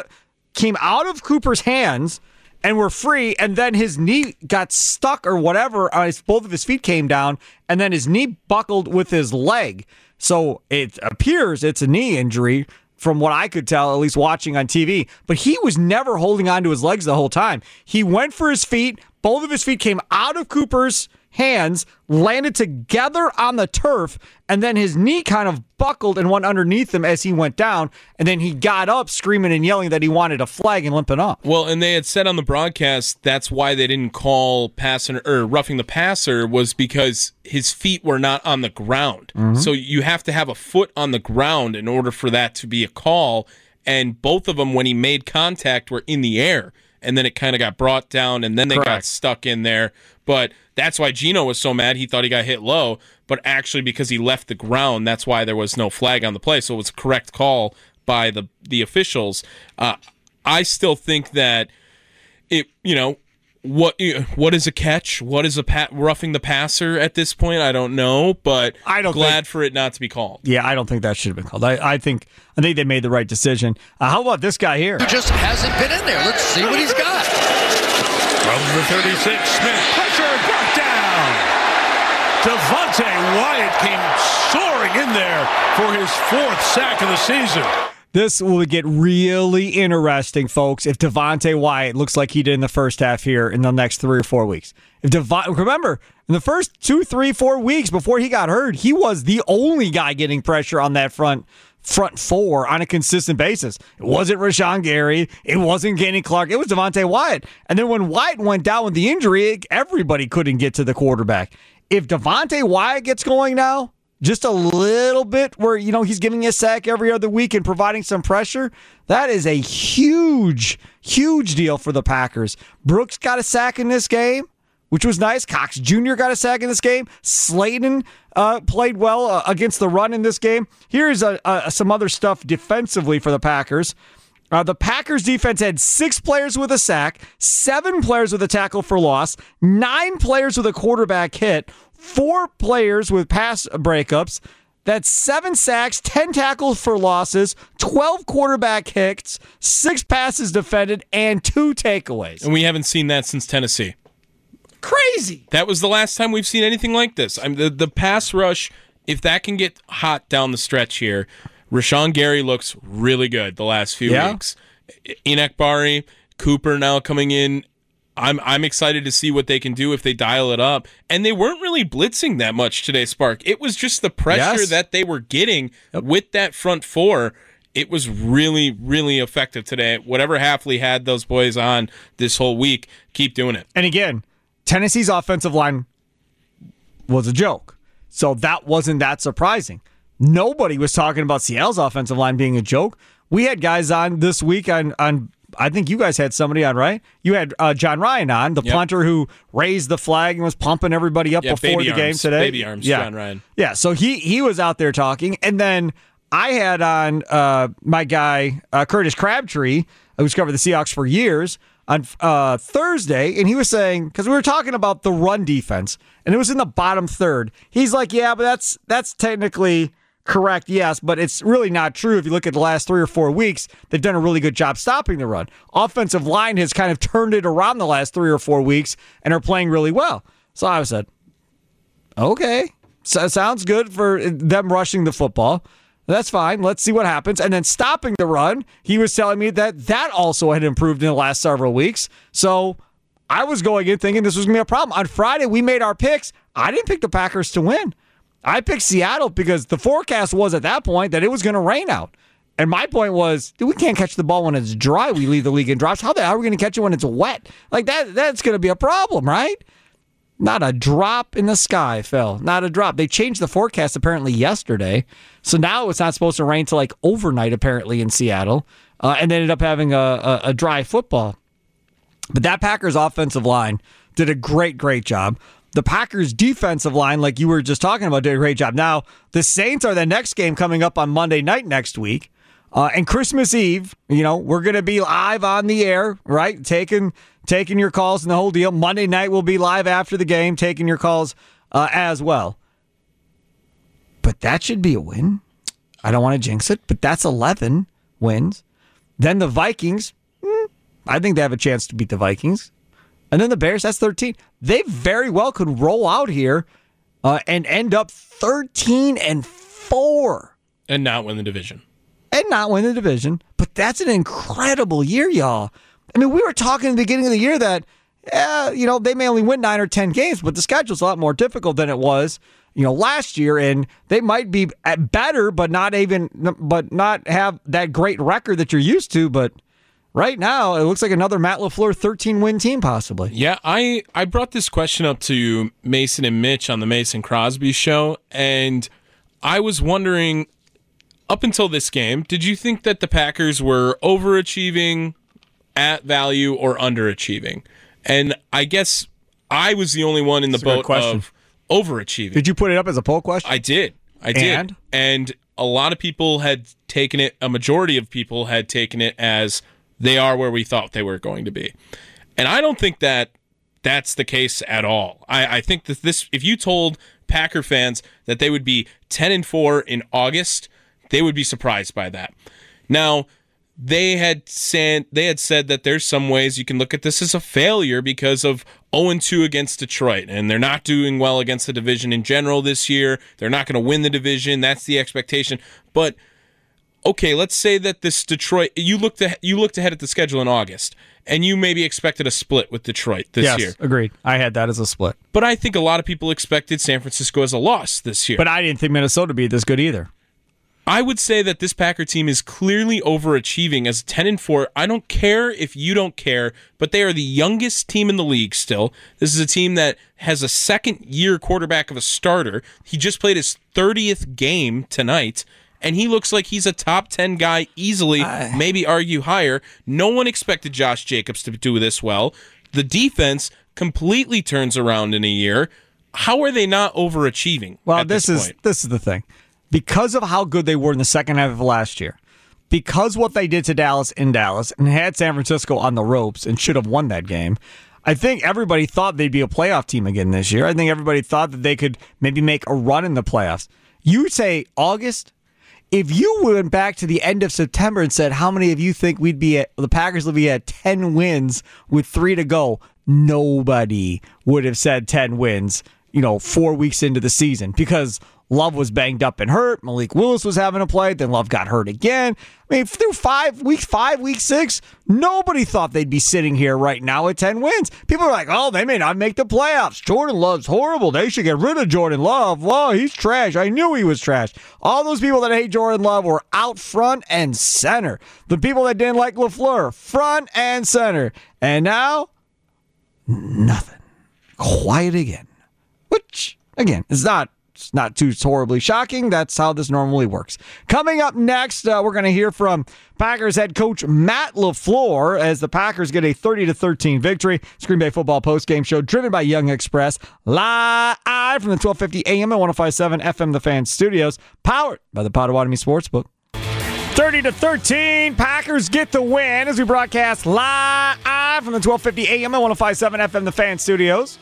of Cooper's hands and were free. And then his knee got stuck or whatever. Both of his feet came down, and then his knee buckled with his leg. So it appears it's a knee injury, from what I could tell, at least watching on TV. But he was never holding on to his legs the whole time. He went for his feet. Both of his feet came out of Cooper's hands, landed together on the turf, and then his knee kind of buckled and went underneath him as he went down, and then he got up screaming and yelling that he wanted a flag and limping off. Well, and they had said on the broadcast that's why they didn't call roughing the passer, was because his feet were not on the ground. Mm-hmm. So you have to have a foot on the ground in order for that to be a call, and both of them, when he made contact, were in the air, and then it kind of got brought down, and then they got stuck in there. But that's why Gino was so mad. He thought he got hit low, but actually because he left the ground, that's why there was no flag on the play. So it was a correct call by the officials. I still think that what is a catch? What is roughing the passer at this point? I don't know, but glad for it not to be called. Yeah, I don't think that should have been called. I think they made the right decision. How about this guy here? Who just hasn't been in there. Let's see what he's got. From the 36, Smith, pressure, brought down. Devontae Wyatt came soaring in there for his 4th sack of the season. This will get really interesting, folks, if Devontae Wyatt looks like he did in the first half here in the next 3 or 4 weeks. Remember, in the first 2, 3, 4 weeks before he got hurt, he was the only guy getting pressure on that front 4 on a consistent basis. It wasn't Rashawn Gary. It wasn't Kenny Clark. It was Devontae Wyatt. And then when Wyatt went down with the injury, everybody couldn't get to the quarterback. If Devontae Wyatt gets going now, just a little bit where, he's giving a sack every other week and providing some pressure, that is a huge, huge deal for the Packers. Brooks got a sack in this game, which was nice. Cox Jr. got a sack in this game. Slayton played well against the run in this game. Here's some other stuff defensively for the Packers. The Packers defense had 6 players with a sack, 7 players with a tackle for loss, 9 players with a quarterback hit, 4 players with pass breakups. That's 7 sacks, 10 tackles for losses, 12 quarterback hits, 6 passes defended, and 2 takeaways. And we haven't seen that since Tennessee. crazy. That was the last time we've seen anything like this. The pass rush, if that can get hot down the stretch here, Rashawn Gary looks really good the last few weeks. Inekbari, Cooper now coming in. I'm excited to see what they can do if they dial it up. And they weren't really blitzing that much today, Spark. It was just the pressure that they were getting with that front four. It was really, really effective today. Whatever Hafley had those boys on this whole week, keep doing it. And again, Tennessee's offensive line was a joke. So that wasn't that surprising. Nobody was talking about Seattle's offensive line being a joke. We had guys on this week on I think you guys had somebody on, right? You had John Ryan on, the punter who raised the flag and was pumping everybody up before the game today. Baby arms, John Ryan. Yeah, so he was out there talking. And then I had on my guy, Curtis Crabtree, who's covered the Seahawks for years, on Thursday, and he was saying, because we were talking about the run defense, and it was in the bottom third. He's like, yeah, but that's technically correct, yes, but it's really not true. If you look at the last 3 or 4 weeks, they've done a really good job stopping the run. Offensive line has kind of turned it around the last 3 or 4 weeks and are playing really well. So I said, okay, so sounds good for them rushing the football. That's fine. Let's see what happens. And then stopping the run, he was telling me that also had improved in the last several weeks. So I was going in thinking this was going to be a problem. On Friday, we made our picks. I didn't pick the Packers to win. I picked Seattle because the forecast was at that point that it was going to rain out. And my point was, we can't catch the ball when it's dry. We lead the league in drops. How the hell are we going to catch it when it's wet? Like that's going to be a problem, right? Not a drop in the sky fell. Not a drop. They changed the forecast apparently yesterday. So now it's not supposed to rain till like overnight apparently in Seattle. And they ended up having a dry football. But that Packers offensive line did a great job. The Packers defensive line, like you were just talking about, did a great job. Now, the Saints are the next game coming up on Monday night next week. And Christmas Eve, we're going to be live on the air, right? Taking your calls and the whole deal. Monday night we'll be live after the game, taking your calls as well. But that should be a win. I don't want to jinx it, but that's 11 wins. Then the Vikings, I think they have a chance to beat the Vikings. And then the Bears, that's 13. They very well could roll out here and end up 13-4. And not win the division. But that's an incredible year, y'all. I mean, we were talking at the beginning of the year that, they may only win 9 or 10 games, but the schedule's a lot more difficult than it was, last year. And they might be better, but not have that great record that you're used to. But right now, it looks like another Matt LaFleur 13-win team, possibly. Yeah, I brought this question up to Mason and Mitch on the Mason Crosby show, and I was wondering, up until this game, did you think that the Packers were overachieving, at value, or underachieving? And I guess I was the only one in the boat of overachieving. Did you put it up as a poll question? I did. And a lot of people had taken it, a majority of people had taken it as they are where we thought they were going to be. And I don't think that that's the case at all. I think that if you told Packer fans that they would be 10-4 in August, they would be surprised by that. Now, they had said that there's some ways you can look at this as a failure because of 0-2 against Detroit, and they're not doing well against the division in general this year. They're not going to win the division. That's the expectation. But okay, let's say that this Detroit, you looked ahead at the schedule in August, and you maybe expected a split with Detroit this year. Yes, agreed. I had that as a split. But I think a lot of people expected San Francisco as a loss this year. But I didn't think Minnesota would be this good either. I would say that this Packer team is clearly overachieving as 10-4. I don't care if you don't care, but they are the youngest team in the league still. This is a team that has a second-year quarterback of a starter. He just played his 30th game tonight, and he looks like he's a top 10 guy easily, maybe argue higher. No one expected Josh Jacobs to do this well. The defense completely turns around in a year. How are they not overachieving? Well, this is the thing. Because of how good they were in the second half of last year, because what they did to Dallas in Dallas and had San Francisco on the ropes and should have won that game, I think everybody thought they'd be a playoff team again this year. I think everybody thought that they could maybe make a run in the playoffs. You say August, if you went back to the end of September and said, how many of you think the Packers will be at 10 wins with 3 to go? Nobody would have said 10 wins, 4 weeks into the season, because Love was banged up and hurt. Malik Willis was having to play. Then Love got hurt again. I mean, through 5 weeks, week 6, nobody thought they'd be sitting here right now at 10 wins. People are like, oh, they may not make the playoffs. Jordan Love's horrible. They should get rid of Jordan Love. Well, he's trash. I knew he was trash. All those people that hate Jordan Love were out front and center. The people that didn't like LaFleur, front and center. And now, nothing. Quiet again. Which, again, it's not too horribly shocking. That's how this normally works. Coming up next, we're going to hear from Packers head coach Matt LaFleur as the Packers get a 30-13 victory. It's Green Bay football postgame show driven by Young Express, live from the 1250 AM and 105.7 FM The Fan studios, powered by the Potawatomi Sportsbook. 30-13, Packers get the win as we broadcast live from the 1250 AM and 105.7 FM The Fan studios.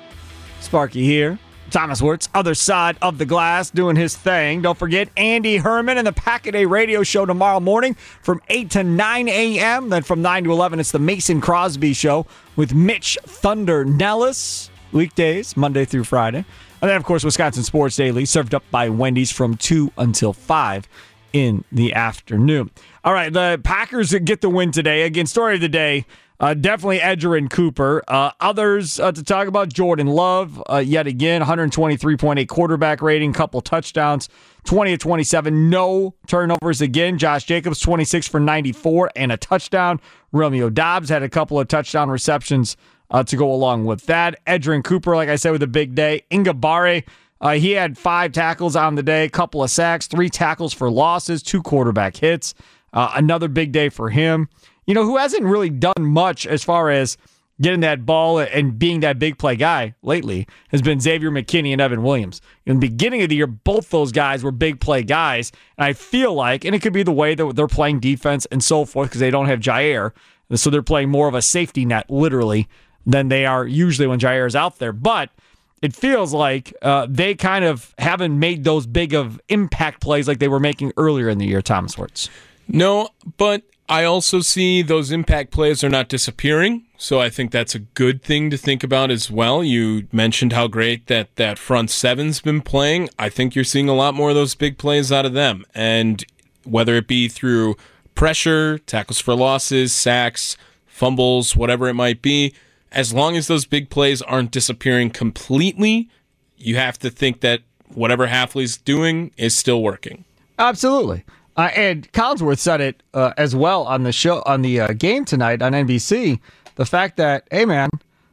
Sparky here. Thomas Wirtz, other side of the glass, doing his thing. Don't forget Andy Herman and the Pack-A-Day radio show tomorrow morning from 8 to 9 a.m. Then from 9 to 11, it's the Mason Crosby show with Mitch Thunder Nellis. Weekdays, Monday through Friday. And then, of course, Wisconsin Sports Daily, served up by Wendy's from 2 until 5 in the afternoon. All right, the Packers get the win today. Again, story of the day, definitely Edgerrin Cooper. Others to talk about, Jordan Love, yet again, 123.8 quarterback rating, couple touchdowns, 20 of 27, no turnovers again. Josh Jacobs, 26 for 94 and a touchdown. Romeo Doubs had a couple of touchdown receptions to go along with that. Edgerrin Cooper, like I said, with a big day. Ngabare, he had 5 tackles on the day, couple of sacks, 3 tackles for losses, 2 quarterback hits. Another big day for him. Who hasn't really done much as far as getting that ball and being that big play guy lately has been Xavier McKinney and Evan Williams. In the beginning of the year, both those guys were big play guys. And I feel like, and it could be the way that they're playing defense and so forth because they don't have Jair. So they're playing more of a safety net, literally, than they are usually when Jair is out there. But it feels like they kind of haven't made those big of impact plays like they were making earlier in the year, Thomas Wirtz. No, but I also see those impact plays are not disappearing, so I think that's a good thing to think about as well. You mentioned how great that front seven's been playing. I think you're seeing a lot more of those big plays out of them, and whether it be through pressure, tackles for losses, sacks, fumbles, whatever it might be, as long as those big plays aren't disappearing completely, you have to think that whatever Hafley's doing is still working. Absolutely. And Collinsworth said it as well on the show, on the game tonight on NBC. The fact that, hey man,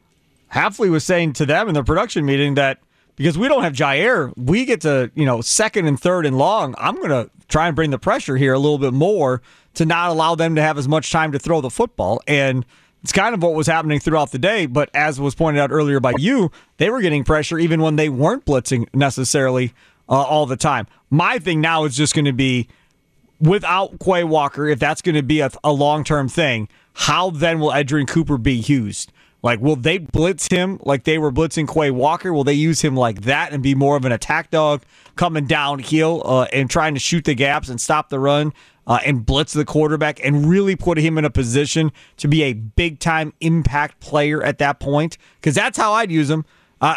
Hafley was saying to them in the production meeting that because we don't have Jair, we get to, second and third and long. I'm going to try and bring the pressure here a little bit more to not allow them to have as much time to throw the football. And it's kind of what was happening throughout the day. But as was pointed out earlier by you, they were getting pressure even when they weren't blitzing necessarily all the time. My thing now is just going to be, without Quay Walker, if that's going to be a long-term thing, how then will Edgerrin Cooper be used? Like, will they blitz him like they were blitzing Quay Walker? Will they use him like that and be more of an attack dog coming downhill and trying to shoot the gaps and stop the run and blitz the quarterback and really put him in a position to be a big-time impact player at that point? Because that's how I'd use him.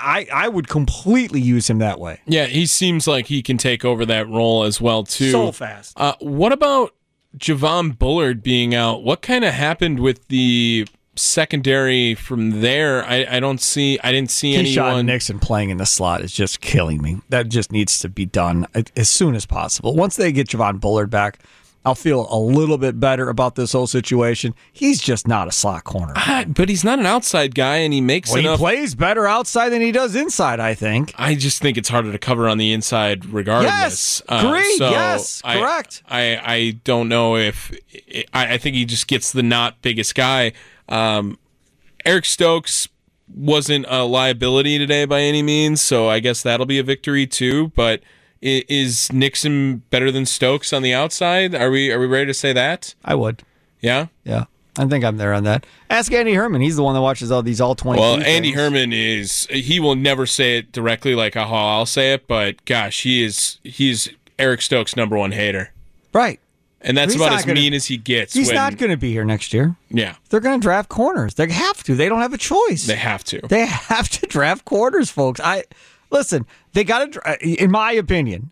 I would completely use him that way. Yeah, he seems like he can take over that role as well, too. So fast. What about Javon Bullard being out? What kind of happened with the secondary from there? I didn't see anyone. Keyshawn Nixon playing in the slot is just killing me. That just needs to be done as soon as possible. Once they get Javon Bullard back, I'll feel a little bit better about this whole situation. He's just not a slot corner. But he's not an outside guy, and he makes enough. He plays better outside than he does inside, I think. I just think it's harder to cover on the inside regardless. Yes, agreed. Yes, correct. I don't know if... I think he just gets the not biggest guy. Eric Stokes wasn't a liability today by any means, so I guess that'll be a victory too, but... Is Nixon better than Stokes on the outside? Are we ready to say that? I would. Yeah? Yeah. I think I'm there on that. Ask Andy Herman. He's the one that watches all 20. Well, Andy Herman he will never say it directly like how I'll say it, but gosh, he's Eric Stokes' number one hater. Right. And that's He's about not as gonna- mean as he gets. He's not going to be here next year. Yeah, They're going to draft corners. They have to. They don't have a choice. they have to. They have to draft corners, folks. Listen. They got to, in my opinion,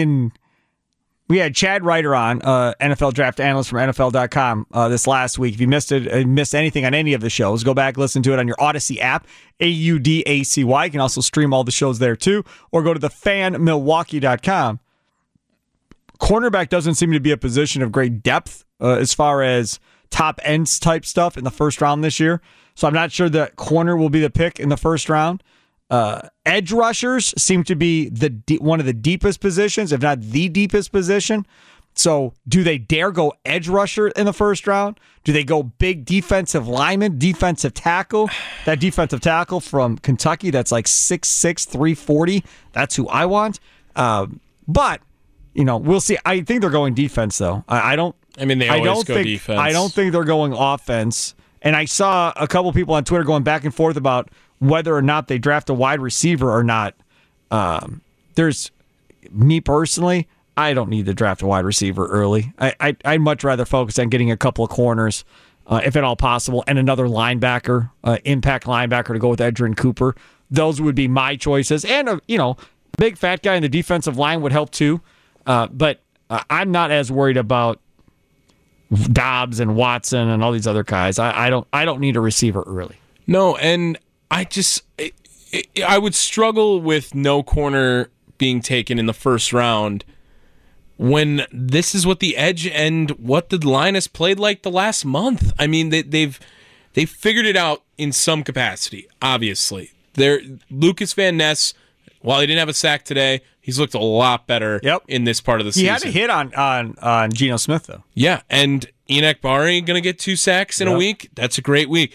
we had Chad Ryder on, NFL draft analyst from NFL.com this last week. If you missed anything on any of the shows, go back, listen to it on your Odyssey app, AUDACY. You can also stream all the shows there too, or go to thefanmilwaukee.com. Cornerback doesn't seem to be a position of great depth as far as top ends type stuff in the first round this year. So I'm not sure that corner will be the pick in the first round. Edge rushers seem to be one of the deepest positions, if not the deepest position. So do they dare go edge rusher in the first round? Do they go big defensive lineman, defensive tackle? That defensive tackle from Kentucky that's like 6'6", 340. That's who I want. But we'll see. I think they're going defense, though. I don't. I mean, they always go defense. I don't think they're going offense. And I saw a couple people on Twitter going back and forth about whether or not they draft a wide receiver or not. There's me personally. I don't need to draft a wide receiver early. I'd much rather focus on getting a couple of corners, if at all possible, and another linebacker, impact linebacker to go with Edgerrin Cooper. Those would be my choices. And big fat guy in the defensive line would help too. But I'm not as worried about Dobbs and Watson and all these other guys. I don't need a receiver early. No, and I would struggle with no corner being taken in the first round when this is what the edge and what the line has played like the last month. I mean, they've figured it out in some capacity. Obviously, Lucas Van Ness, while he didn't have a sack today, he's looked a lot better in this part of the season. He had a hit on Geno Smith, though. Yeah, and Enoch Barry going to get 2 sacks in a week. That's a great week.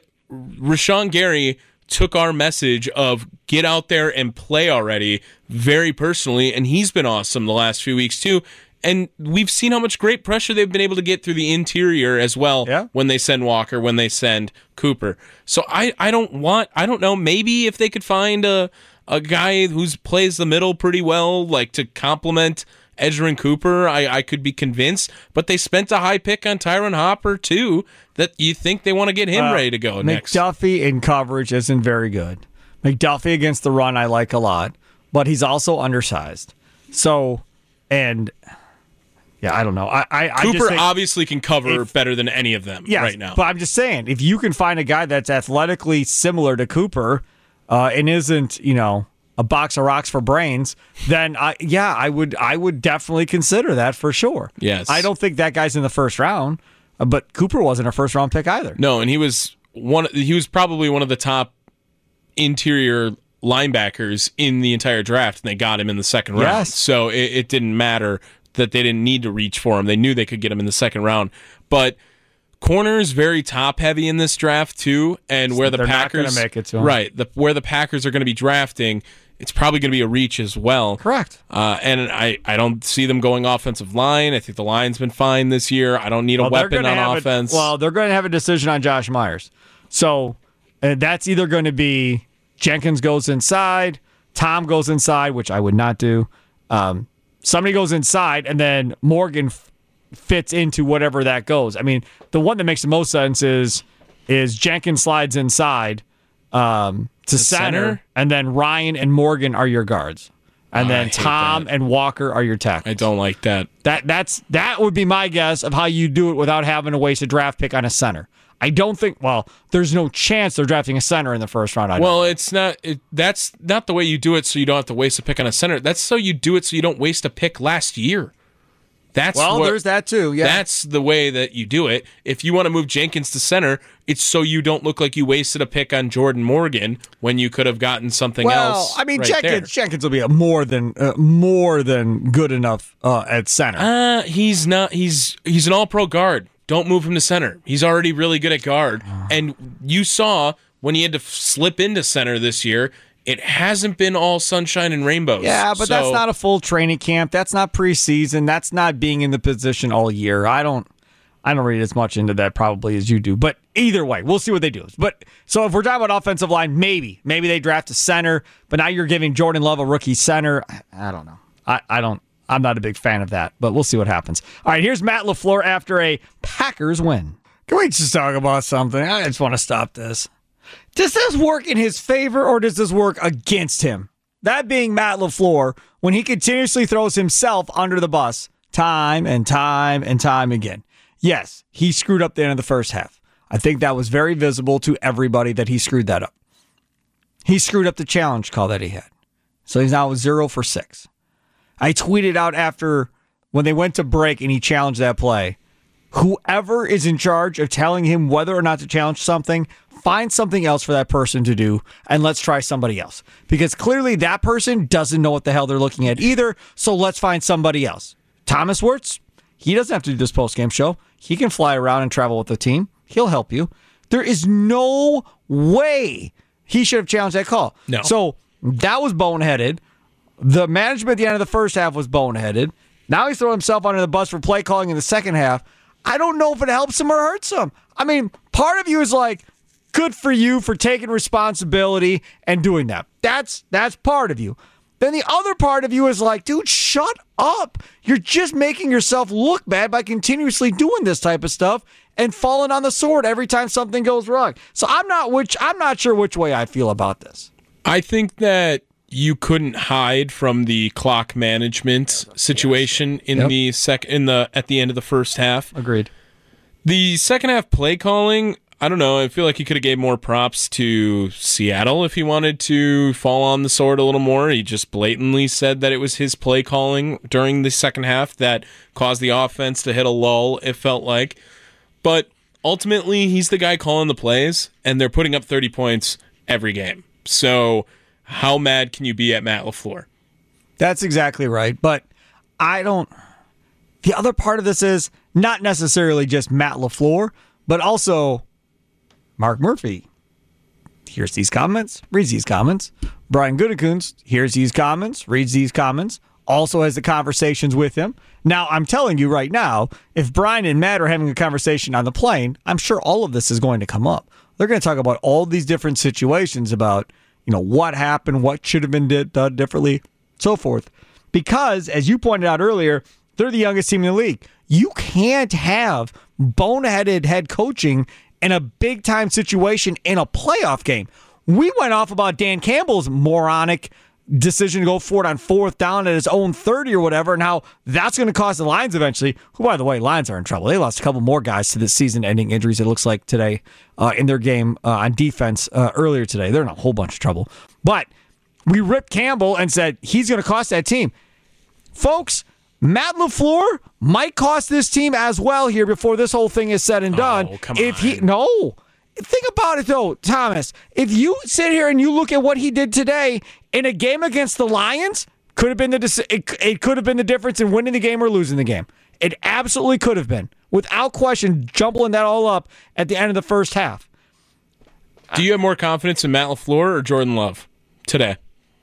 Rashawn Gary took our message of get out there and play already very personally, and he's been awesome the last few weeks too. And we've seen how much great pressure they've been able to get through the interior as well when they send Walker, when they send Cooper. So I don't know, maybe if they could find a guy who plays the middle pretty well, like to complement Edgerrin Cooper, I could be convinced. But they spent a high pick on Tyron Hopper too, that you think they want to get him ready to go next. McDuffie in coverage isn't very good. McDuffie against the run I like a lot, but he's also undersized. So, and yeah, I don't know. Cooper obviously can cover better than any of them right now. But I'm just saying, if you can find a guy that's athletically similar to Cooper and isn't, a box of rocks for brains, then I would definitely consider that for sure. Yes. I don't think that guy's in the first round, but Cooper wasn't a first round pick either. No, and he was probably one of the top interior linebackers in the entire draft, and they got him in the second round. Yes. So it didn't matter that they didn't need to reach for him. They knew they could get him in the second round. But corner is very top heavy in this draft too, and where the They're Packers not gonna make it to him. right, where the Packers are going to be drafting, it's probably going to be a reach as well. Correct. And I don't see them going offensive line. I think the line's been fine this year. I don't need a weapon on offense. They're going to have a decision on Josh Myers. So that's either going to be Jenkins goes inside, Tom goes inside, which I would not do. Somebody goes inside, and then Morgan fits into whatever that goes. I mean, the one that makes the most sense is Jenkins slides inside to center, and then Ryan and Morgan are your guards. And then Tom and Walker are your tackles. I don't like that. That would be my guess of how you do it without having to waste a draft pick on a center. I don't think. Well, there's no chance they're drafting a center in the first round. It's not. That's not the way you do it. So you don't have to waste a pick on a center. That's so you do it so you don't waste a pick last year. There's that too. Yeah, that's the way that you do it. If you want to move Jenkins to center, it's so you don't look like you wasted a pick on Jordan Morgan when you could have gotten something else. Well, I mean, right Jenkins will be a more than good enough at center. He's not. He's an All-Pro guard. Don't move him to center. He's already really good at guard. And you saw when he had to slip into center this year, it hasn't been all sunshine and rainbows. Yeah, but that's not a full training camp. That's not preseason. That's not being in the position all year. I don't read as much into that probably as you do. But either way, we'll see what they do. But so if we're talking about offensive line, maybe they draft a center. But now you're giving Jordan Love a rookie center. I don't know. I'm not a big fan of that, but we'll see what happens. All right, here's Matt LaFleur after a Packers win. Can we just talk about something? I just want to stop this. Does this work in his favor or does this work against him? That being Matt LaFleur, when he continuously throws himself under the bus time and time and time again. Yes, he screwed up the end of the first half. I think that was very visible to everybody that he screwed that up. He screwed up the challenge call that he had. So he's now 0 for 6. I tweeted out after when they went to break and he challenged that play, whoever is in charge of telling him whether or not to challenge something, find something else for that person to do, and let's try somebody else. Because clearly that person doesn't know what the hell they're looking at either, so let's find somebody else. Thomas Wirtz, he doesn't have to do this post-game show. He can fly around and travel with the team. He'll help you. There is no way he should have challenged that call. No. So that was boneheaded. The management at the end of the first half was boneheaded. Now he's throwing himself under the bus for play calling in the second half. I don't know if it helps him or hurts him. I mean, part of you is like, good for you for taking responsibility and doing that. That's part of you. Then the other part of you is like, dude, shut up. You're just making yourself look bad by continuously doing this type of stuff and falling on the sword every time something goes wrong. So I'm not sure which way I feel about this. I think that you couldn't hide from the clock management situation at the end of the first half. Agreed. The second half play calling, I don't know. I feel like he could have gave more props to Seattle if he wanted to fall on the sword a little more. He just blatantly said that it was his play calling during the second half that caused the offense to hit a lull, it felt like. But ultimately, he's the guy calling the plays, and they're putting up 30 points every game. So how mad can you be at Matt LaFleur? That's exactly right. But the other part of this is not necessarily just Matt LaFleur, but also Mark Murphy hears these comments, reads these comments. Brian Gutekunst hears these comments, reads these comments, also has the conversations with him. Now, I'm telling you right now, if Brian and Matt are having a conversation on the plane, I'm sure all of this is going to come up. They're going to talk about all these different situations about, what happened, what should have been done differently, so forth. Because, as you pointed out earlier, they're the youngest team in the league. You can't have boneheaded head coaching in a big-time situation in a playoff game. We went off about Dan Campbell's moronic decision to go for it on fourth down at his own 30 or whatever, and how that's going to cost the Lions eventually, who, by the way, Lions are in trouble. They lost a couple more guys to the season-ending injuries, it looks like, today in their game on defense earlier today. They're in a whole bunch of trouble. But we ripped Campbell and said he's going to cost that team. Folks, Matt LaFleur might cost this team as well here before this whole thing is said and done. Oh, come on. No. Think about it, though, Thomas. If you sit here and you look at what he did today in a game against the Lions, it could have been the difference in winning the game or losing the game. It absolutely could have been. Without question, jumbling that all up at the end of the first half. Do you have more confidence in Matt LaFleur or Jordan Love today?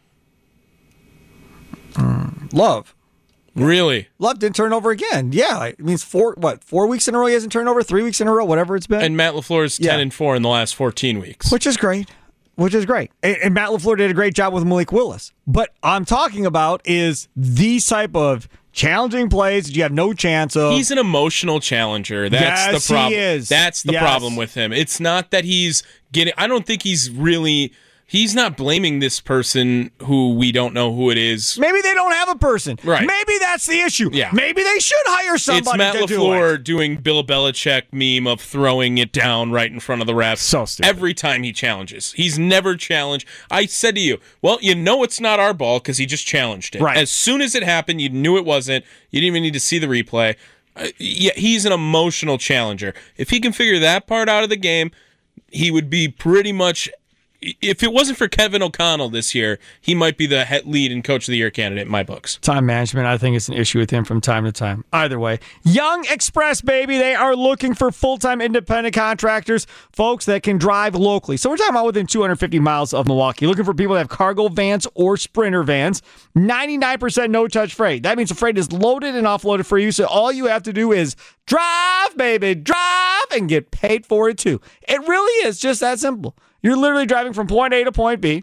Love. Really? Love didn't turn over again. Yeah, it means 4 weeks in a row he hasn't turned over, 3 weeks in a row, whatever it's been. And Matt LaFleur's 10-4 in the last 14 weeks. Which is great. And Matt LaFleur did a great job with Malik Willis. But I'm talking about is these type of challenging plays that you have no chance of. He's an emotional challenger. That's the problem. He is. That's the problem with him. It's not that he's getting. I don't think he's really. He's not blaming this person who we don't know who it is. Maybe they don't have a person. Right. Maybe that's the issue. Yeah. Maybe they should hire somebody. It's Matt to LaFleur do it. doing Bill Belichick meme of throwing it down right in front of the refs. So stupid. Every time he challenges. He's never challenged. I said to you, well, it's not our ball because he just challenged it. Right. As soon as it happened, you knew it wasn't. You didn't even need to see the replay. He's an emotional challenger. If he can figure that part out of the game, he would be pretty much... If it wasn't for Kevin O'Connell this year, he might be the lead and coach of the year candidate in my books. Time management, I think it's an issue with him from time to time. Either way, Young Express, baby, they are looking for full-time independent contractors, folks that can drive locally. So we're talking about within 250 miles of Milwaukee. Looking for people that have cargo vans or Sprinter vans. 99% no-touch freight. That means the freight is loaded and offloaded for you, so all you have to do is drive, baby, drive, and get paid for it too. It really is just that simple. You're literally driving from point A to point B.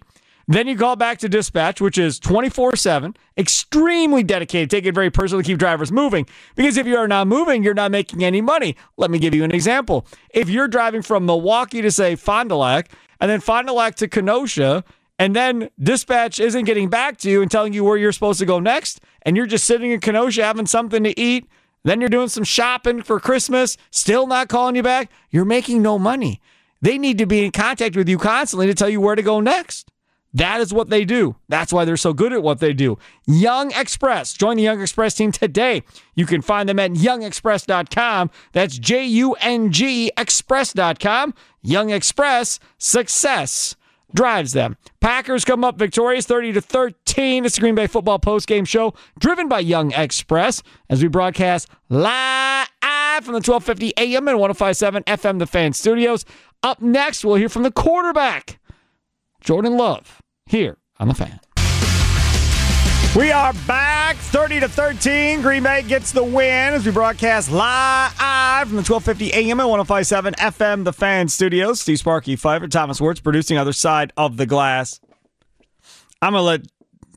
Then you call back to dispatch, which is 24/7, extremely dedicated, take it very personally, keep drivers moving. Because if you are not moving, you're not making any money. Let me give you an example. If you're driving from Milwaukee to, say, Fond du Lac, and then Fond du Lac to Kenosha, and then dispatch isn't getting back to you and telling you where you're supposed to go next, and you're just sitting in Kenosha having something to eat, then you're doing some shopping for Christmas, still not calling you back, you're making no money. They need to be in contact with you constantly to tell you where to go next. That is what they do. That's why they're so good at what they do. Young Express. Join the Young Express team today. You can find them at youngexpress.com. That's JUNG Express.com. Young Express, success drives them. Packers come up victorious 30-13. It's the Green Bay Football Postgame Show driven by Young Express as we broadcast live from the 1250 AM and 105.7 FM The Fan Studios. Up next, we'll hear from the quarterback, Jordan Love, here on The Fan. We are back, 30-13. Green Bay gets the win as we broadcast live from the 1250 AM and 105.7 FM The Fan Studios. Steve Sparky Pfeiffer, Thomas Wirtz producing Other Side of the Glass. I'm going to let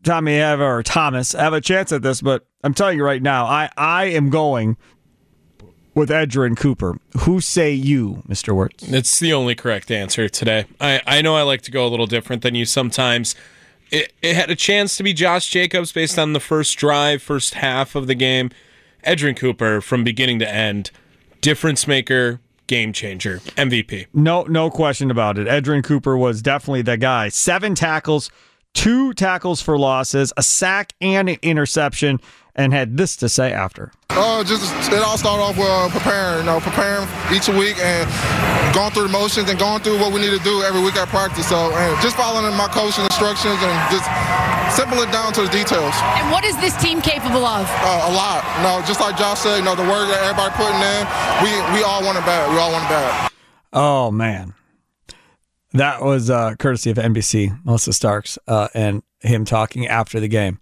Thomas have a chance at this, but I'm telling you right now, I am going with Edgerrin Cooper. Who say you, Mr. Wirtz? It's the only correct answer today. I know I like to go a little different than you sometimes. It had a chance to be Josh Jacobs based on the first drive, first half of the game. Edgerrin Cooper, from beginning to end, difference maker, game changer, MVP. No question about it. Edgerrin Cooper was definitely the guy. 7 tackles, 2 tackles for losses, a sack, and an interception, and had this to say after. It all started off with preparing each week and going through the motions and going through what we need to do every week at practice. So, and just following my coaching instructions and just simple it down to the details. And what is this team capable of? A lot. Just like Josh said, the work that everybody putting in, we all want it bad. We all want it bad. Oh, man. That was courtesy of NBC, Melissa Starks, and him talking after the game.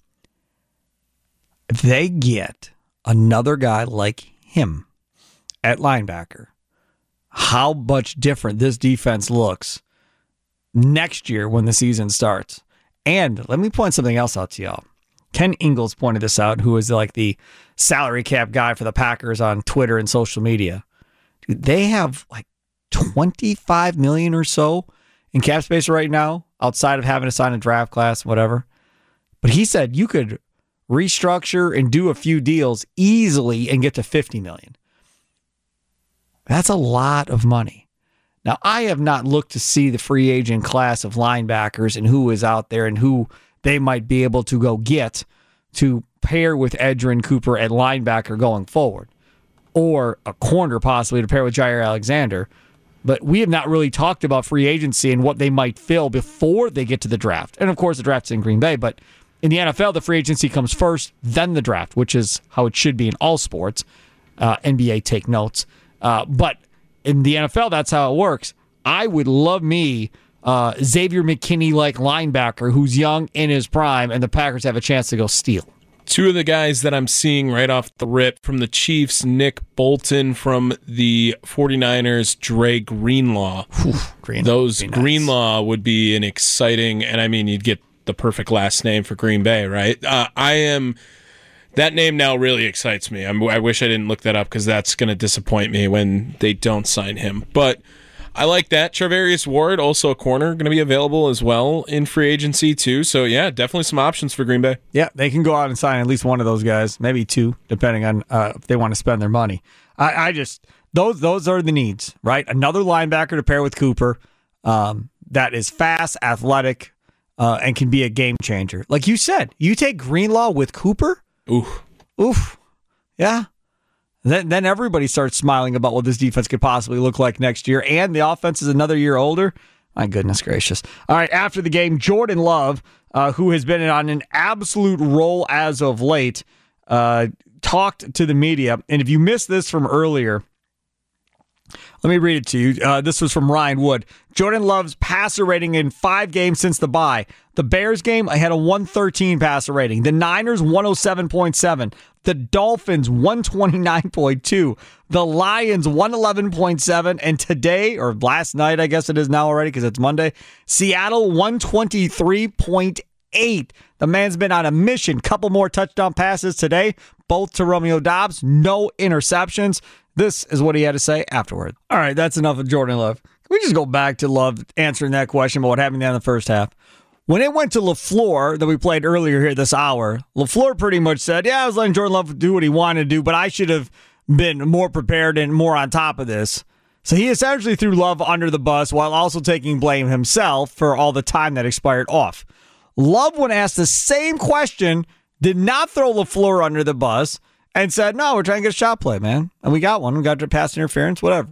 If they get another guy like him at linebacker, how much different this defense looks next year when the season starts. And let me point something else out to y'all. Ken Ingalls pointed this out, who is like the salary cap guy for the Packers on Twitter and social media. Dude, they have like $25 million or so in cap space right now, outside of having to sign a draft class, whatever. But he said you could restructure and do a few deals easily and get to $50 million. That's a lot of money. Now, I have not looked to see the free agent class of linebackers and who is out there and who they might be able to go get to pair with Edgerrin Cooper at linebacker going forward, or a corner possibly to pair with Jair Alexander. But we have not really talked about free agency and what they might fill before they get to the draft. And of course, the draft's in Green Bay, but in the NFL, the free agency comes first, then the draft, which is how it should be in all sports. NBA, take notes. But in the NFL, that's how it works. I would love me Xavier McKinney-like linebacker who's young in his prime, and the Packers have a chance to go steal. 2 of the guys that I'm seeing right off the rip from the Chiefs, Nick Bolton, from the 49ers, Dre Greenlaw. Greenlaw would be an exciting, and I mean, you'd get the perfect last name for Green Bay, right? That name now really excites me. I wish I didn't look that up because that's going to disappoint me when they don't sign him. But I like that. Charvarius Ward, also a corner, going to be available as well in free agency too. So yeah, definitely some options for Green Bay. Yeah, they can go out and sign at least one of those guys, maybe 2, depending on if they want to spend their money. Those are the needs, right? Another linebacker to pair with Cooper that is fast, athletic, and can be a game changer. Like you said, you take Greenlaw with Cooper. Oof. Yeah. Then everybody starts smiling about what this defense could possibly look like next year, and the offense is another year older. My goodness gracious. All right, after the game, Jordan Love, who has been on an absolute roll as of late, talked to the media. And if you missed this from earlier, Let me read it to you. This was from Ryan Wood. Jordan Love's passer rating in 5 games since the bye. The Bears game, I had a 113 passer rating. The Niners, 107.7. The Dolphins, 129.2. The Lions, 111.7. And today, or last night, I guess it is now already because it's Monday, Seattle, 123.8. The man's been on a mission. Couple more touchdown passes today, both to Romeo Doubs. No interceptions. This is what he had to say afterward. All right, that's enough of Jordan Love. Can we just go back to Love answering that question about what happened in the first half? When it went to LaFleur that we played earlier here this hour, LaFleur pretty much said, yeah, I was letting Jordan Love do what he wanted to do, but I should have been more prepared and more on top of this. So he essentially threw Love under the bus while also taking blame himself for all the time that expired off. Love, when asked the same question, did not throw LaFleur under the bus and said, no, we're trying to get a shot play, man. And we got one. We got pass interference, whatever.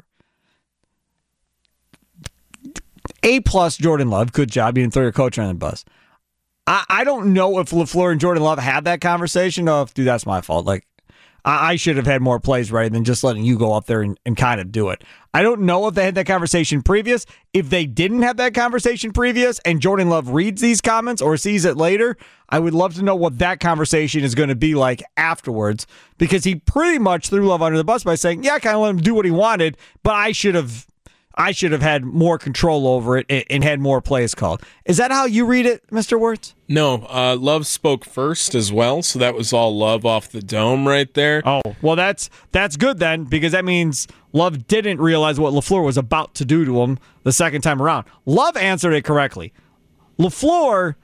A+ Jordan Love. Good job. You didn't throw your coach under the bus. I don't know if LaFleur and Jordan Love had that conversation. No, dude, that's my fault. Like, I should have had more plays ready than just letting you go up there and kind of do it. I don't know if they had that conversation previous. If they didn't have that conversation previous and Jordan Love reads these comments or sees it later, I would love to know what that conversation is going to be like afterwards, because he pretty much threw Love under the bus by saying, yeah, I kind of let him do what he wanted, but I should have had more control over it and had more plays called. Is that how you read it, Mr. Wirtz? No, Love spoke first as well, so that was all Love off the dome right there. Oh, well, that's good then, because that means Love didn't realize what LaFleur was about to do to him the second time around. Love answered it correctly. LaFleur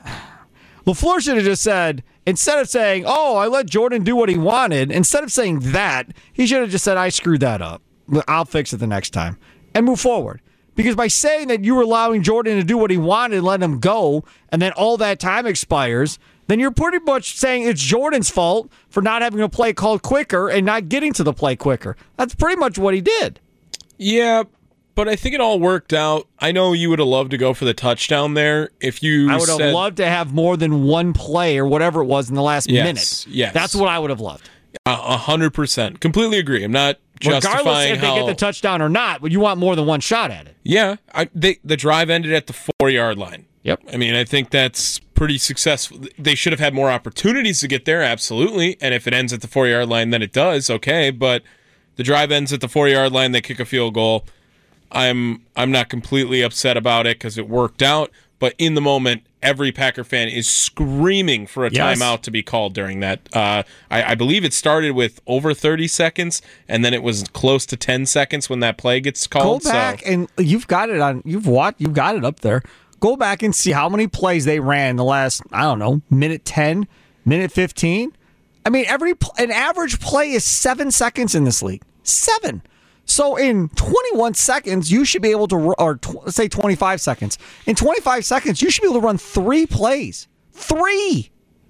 should have just said, instead of saying, oh, I let Jordan do what he wanted, instead of saying that, he should have just said, I screwed that up. I'll fix it the next time. And move forward. Because by saying that you were allowing Jordan to do what he wanted and let him go, and then all that time expires, then you're pretty much saying it's Jordan's fault for not having a play called quicker and not getting to the play quicker. That's pretty much what he did. Yeah, but I think it all worked out. I know you would have loved to go for the touchdown there. I would have loved to have more than one play or whatever it was in the last minute. Yes. That's what I would have loved. 100%. Completely agree. I'm not justifying regardless if they get the touchdown or not, but you want more than one shot at it. Yeah. The drive ended at the 4-yard line. Yep. I mean, I think that's pretty successful. They should have had more opportunities to get there, absolutely. And if it ends at the 4-yard line, then it does, okay. But the drive ends at the 4-yard line, they kick a field goal. I'm not completely upset about it because it worked out. But in the moment, every Packer fan is screaming for a timeout to be called during that. I believe it started with over 30 seconds, and then it was close to 10 seconds when that play gets called. Go back and you've got it on. You've got it up there. Go back and see how many plays they ran in the last, I don't know, minute 10, minute 15. I mean, an average play is 7 seconds in this league. 7. So in 21 seconds, you should be able to, or let's say 25 seconds. In 25 seconds, you should be able to run 3 plays. 3!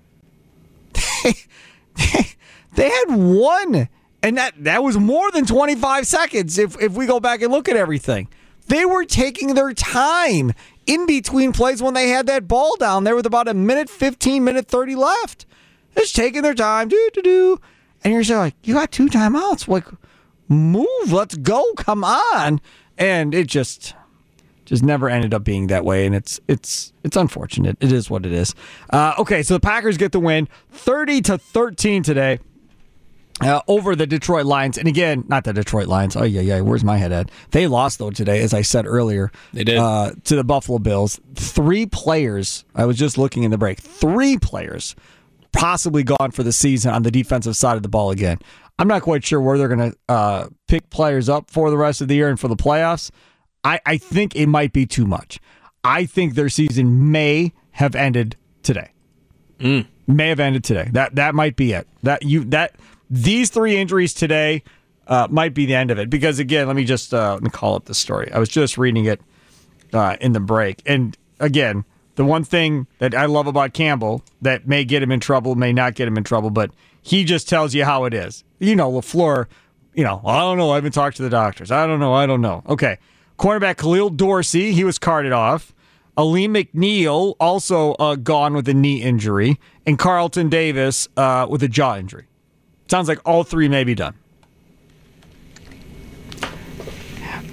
They had 1, and that was more than 25 seconds if we go back and look at everything. They were taking their time in between plays when they had that ball down there with about a minute 15, minute 30 left. Just taking their time, and you're saying, like, you got 2 timeouts. Like, move, let's go, come on. And it just never ended up being that way, and it's unfortunate. It is what it is. Okay, so the Packers get the win 30-13 today over the Detroit Lions. And again, not the Detroit Lions. Oh yeah, where's my head at? They lost though today, as I said earlier. They did. To the Buffalo Bills. 3 players, I was just looking in the break, 3 players possibly gone for the season on the defensive side of the ball again. I'm not quite sure where they're going to pick players up for the rest of the year and for the playoffs. I think it might be too much. I think their season may have ended today. May have ended today. That might be it. These 3 injuries today might be the end of it. Because again, let me call up the story. I was just reading it in the break, and again, the one thing that I love about Campbell that may get him in trouble, may not get him in trouble, but he just tells you how it is. LaFleur, I don't know. I haven't talked to the doctors. I don't know. Okay. Cornerback Khalil Dorsey, he was carted off. Aleem McNeil, also gone with a knee injury. And Carlton Davis with a jaw injury. Sounds like all 3 may be done.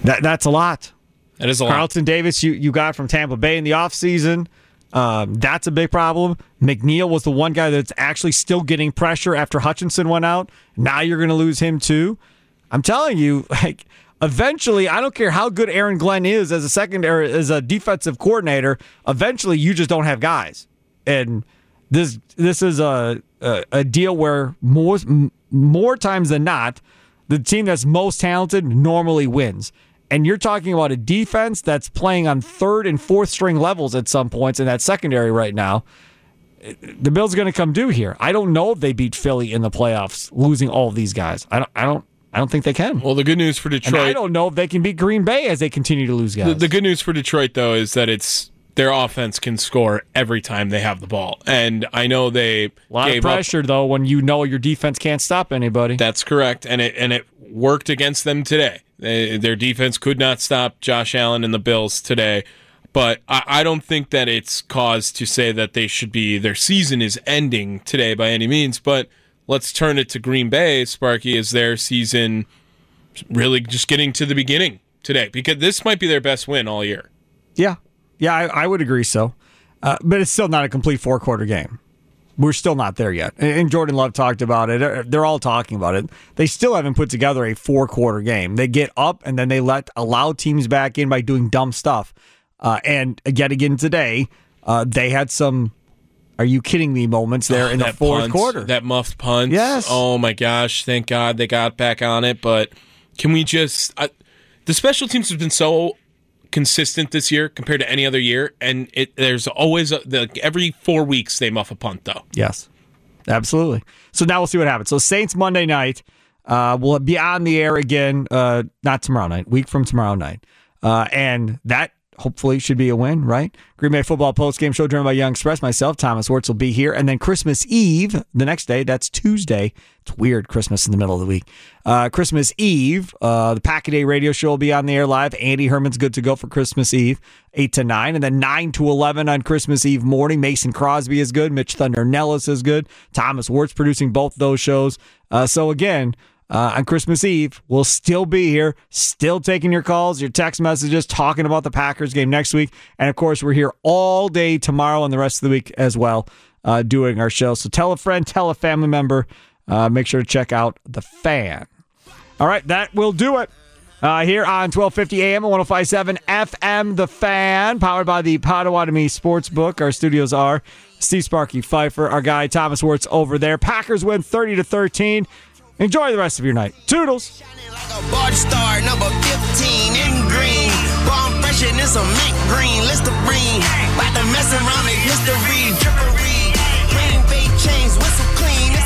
That's a lot. That is a lot. Carlton Davis, you got from Tampa Bay in the offseason. That's a big problem. McNeil was the one guy that's actually still getting pressure after Hutchinson went out. Now you're going to lose him too. I'm telling you, like, eventually, I don't care how good Aaron Glenn is as a defensive coordinator. Eventually, you just don't have guys, and this is a deal where more times than not, the team that's most talented normally wins. And you're talking about a defense that's playing on third and fourth string levels at some points in that secondary right now. The Bills are going to come due here. I don't know if they beat Philly in the playoffs, losing all of these guys. I don't think they can. Well, the good news for Detroit, and I don't know if they can beat Green Bay as they continue to lose guys. The good news for Detroit, though, is that their offense can score every time they have the ball. And I know they a lot of pressure, though, when you know your defense can't stop anybody. That's correct, and it worked against them today. Their defense could not stop Josh Allen and the Bills today. But I don't think that it's cause to say that their season is ending today by any means. But let's turn it to Green Bay, Sparky. Is their season really just getting to the beginning today? Because this might be their best win all year. Yeah, I would agree so. But it's still not a complete four-quarter game. We're still not there yet. And Jordan Love talked about it. They're all talking about it. They still haven't put together a four-quarter game. They get up, and then they allow teams back in by doing dumb stuff. And yet again today, they had some "are you kidding me" moments there in the fourth quarter. That muffed punt. Yes. Oh, my gosh. Thank God they got back on it. But can we just the special teams have been so consistent this year compared to any other year, and there's always every 4 weeks they muff a punt, though. Yes, absolutely. So now we'll see what happens. So Saints Monday night will be on the air again, not tomorrow night, week from tomorrow night. And that hopefully should be a win, right? Green Bay football postgame show driven by Young Express. Myself, Thomas Wirtz, will be here. And then Christmas Eve, the next day, that's Tuesday. It's weird, Christmas in the middle of the week. Christmas Eve, the Pack-A-Day radio show will be on the air live. Andy Herman's good to go for Christmas Eve, 8 to 9. And then 9 to 11 on Christmas Eve morning. Mason Crosby is good. Mitch Thunder Nellis is good. Thomas Wirtz producing both those shows. So again, on Christmas Eve, we'll still be here, still taking your calls, your text messages, talking about the Packers game next week. And, of course, we're here all day tomorrow and the rest of the week as well doing our show. So tell a friend, tell a family member. Make sure to check out The Fan. All right, that will do it here on 1250 AM and 105.7 FM, The Fan, powered by the Potawatomi Sportsbook. Our studios are Steve Sparky Pfeiffer, our guy Thomas Wirtz over there. Packers win 30-13. Enjoy the rest of your night. Toodles. Like a bar star, number 15 in green. Bomb fresh and it's a mint green. Listerine. About to mess around in history. Drippery. Green Bay chains, whistle clean.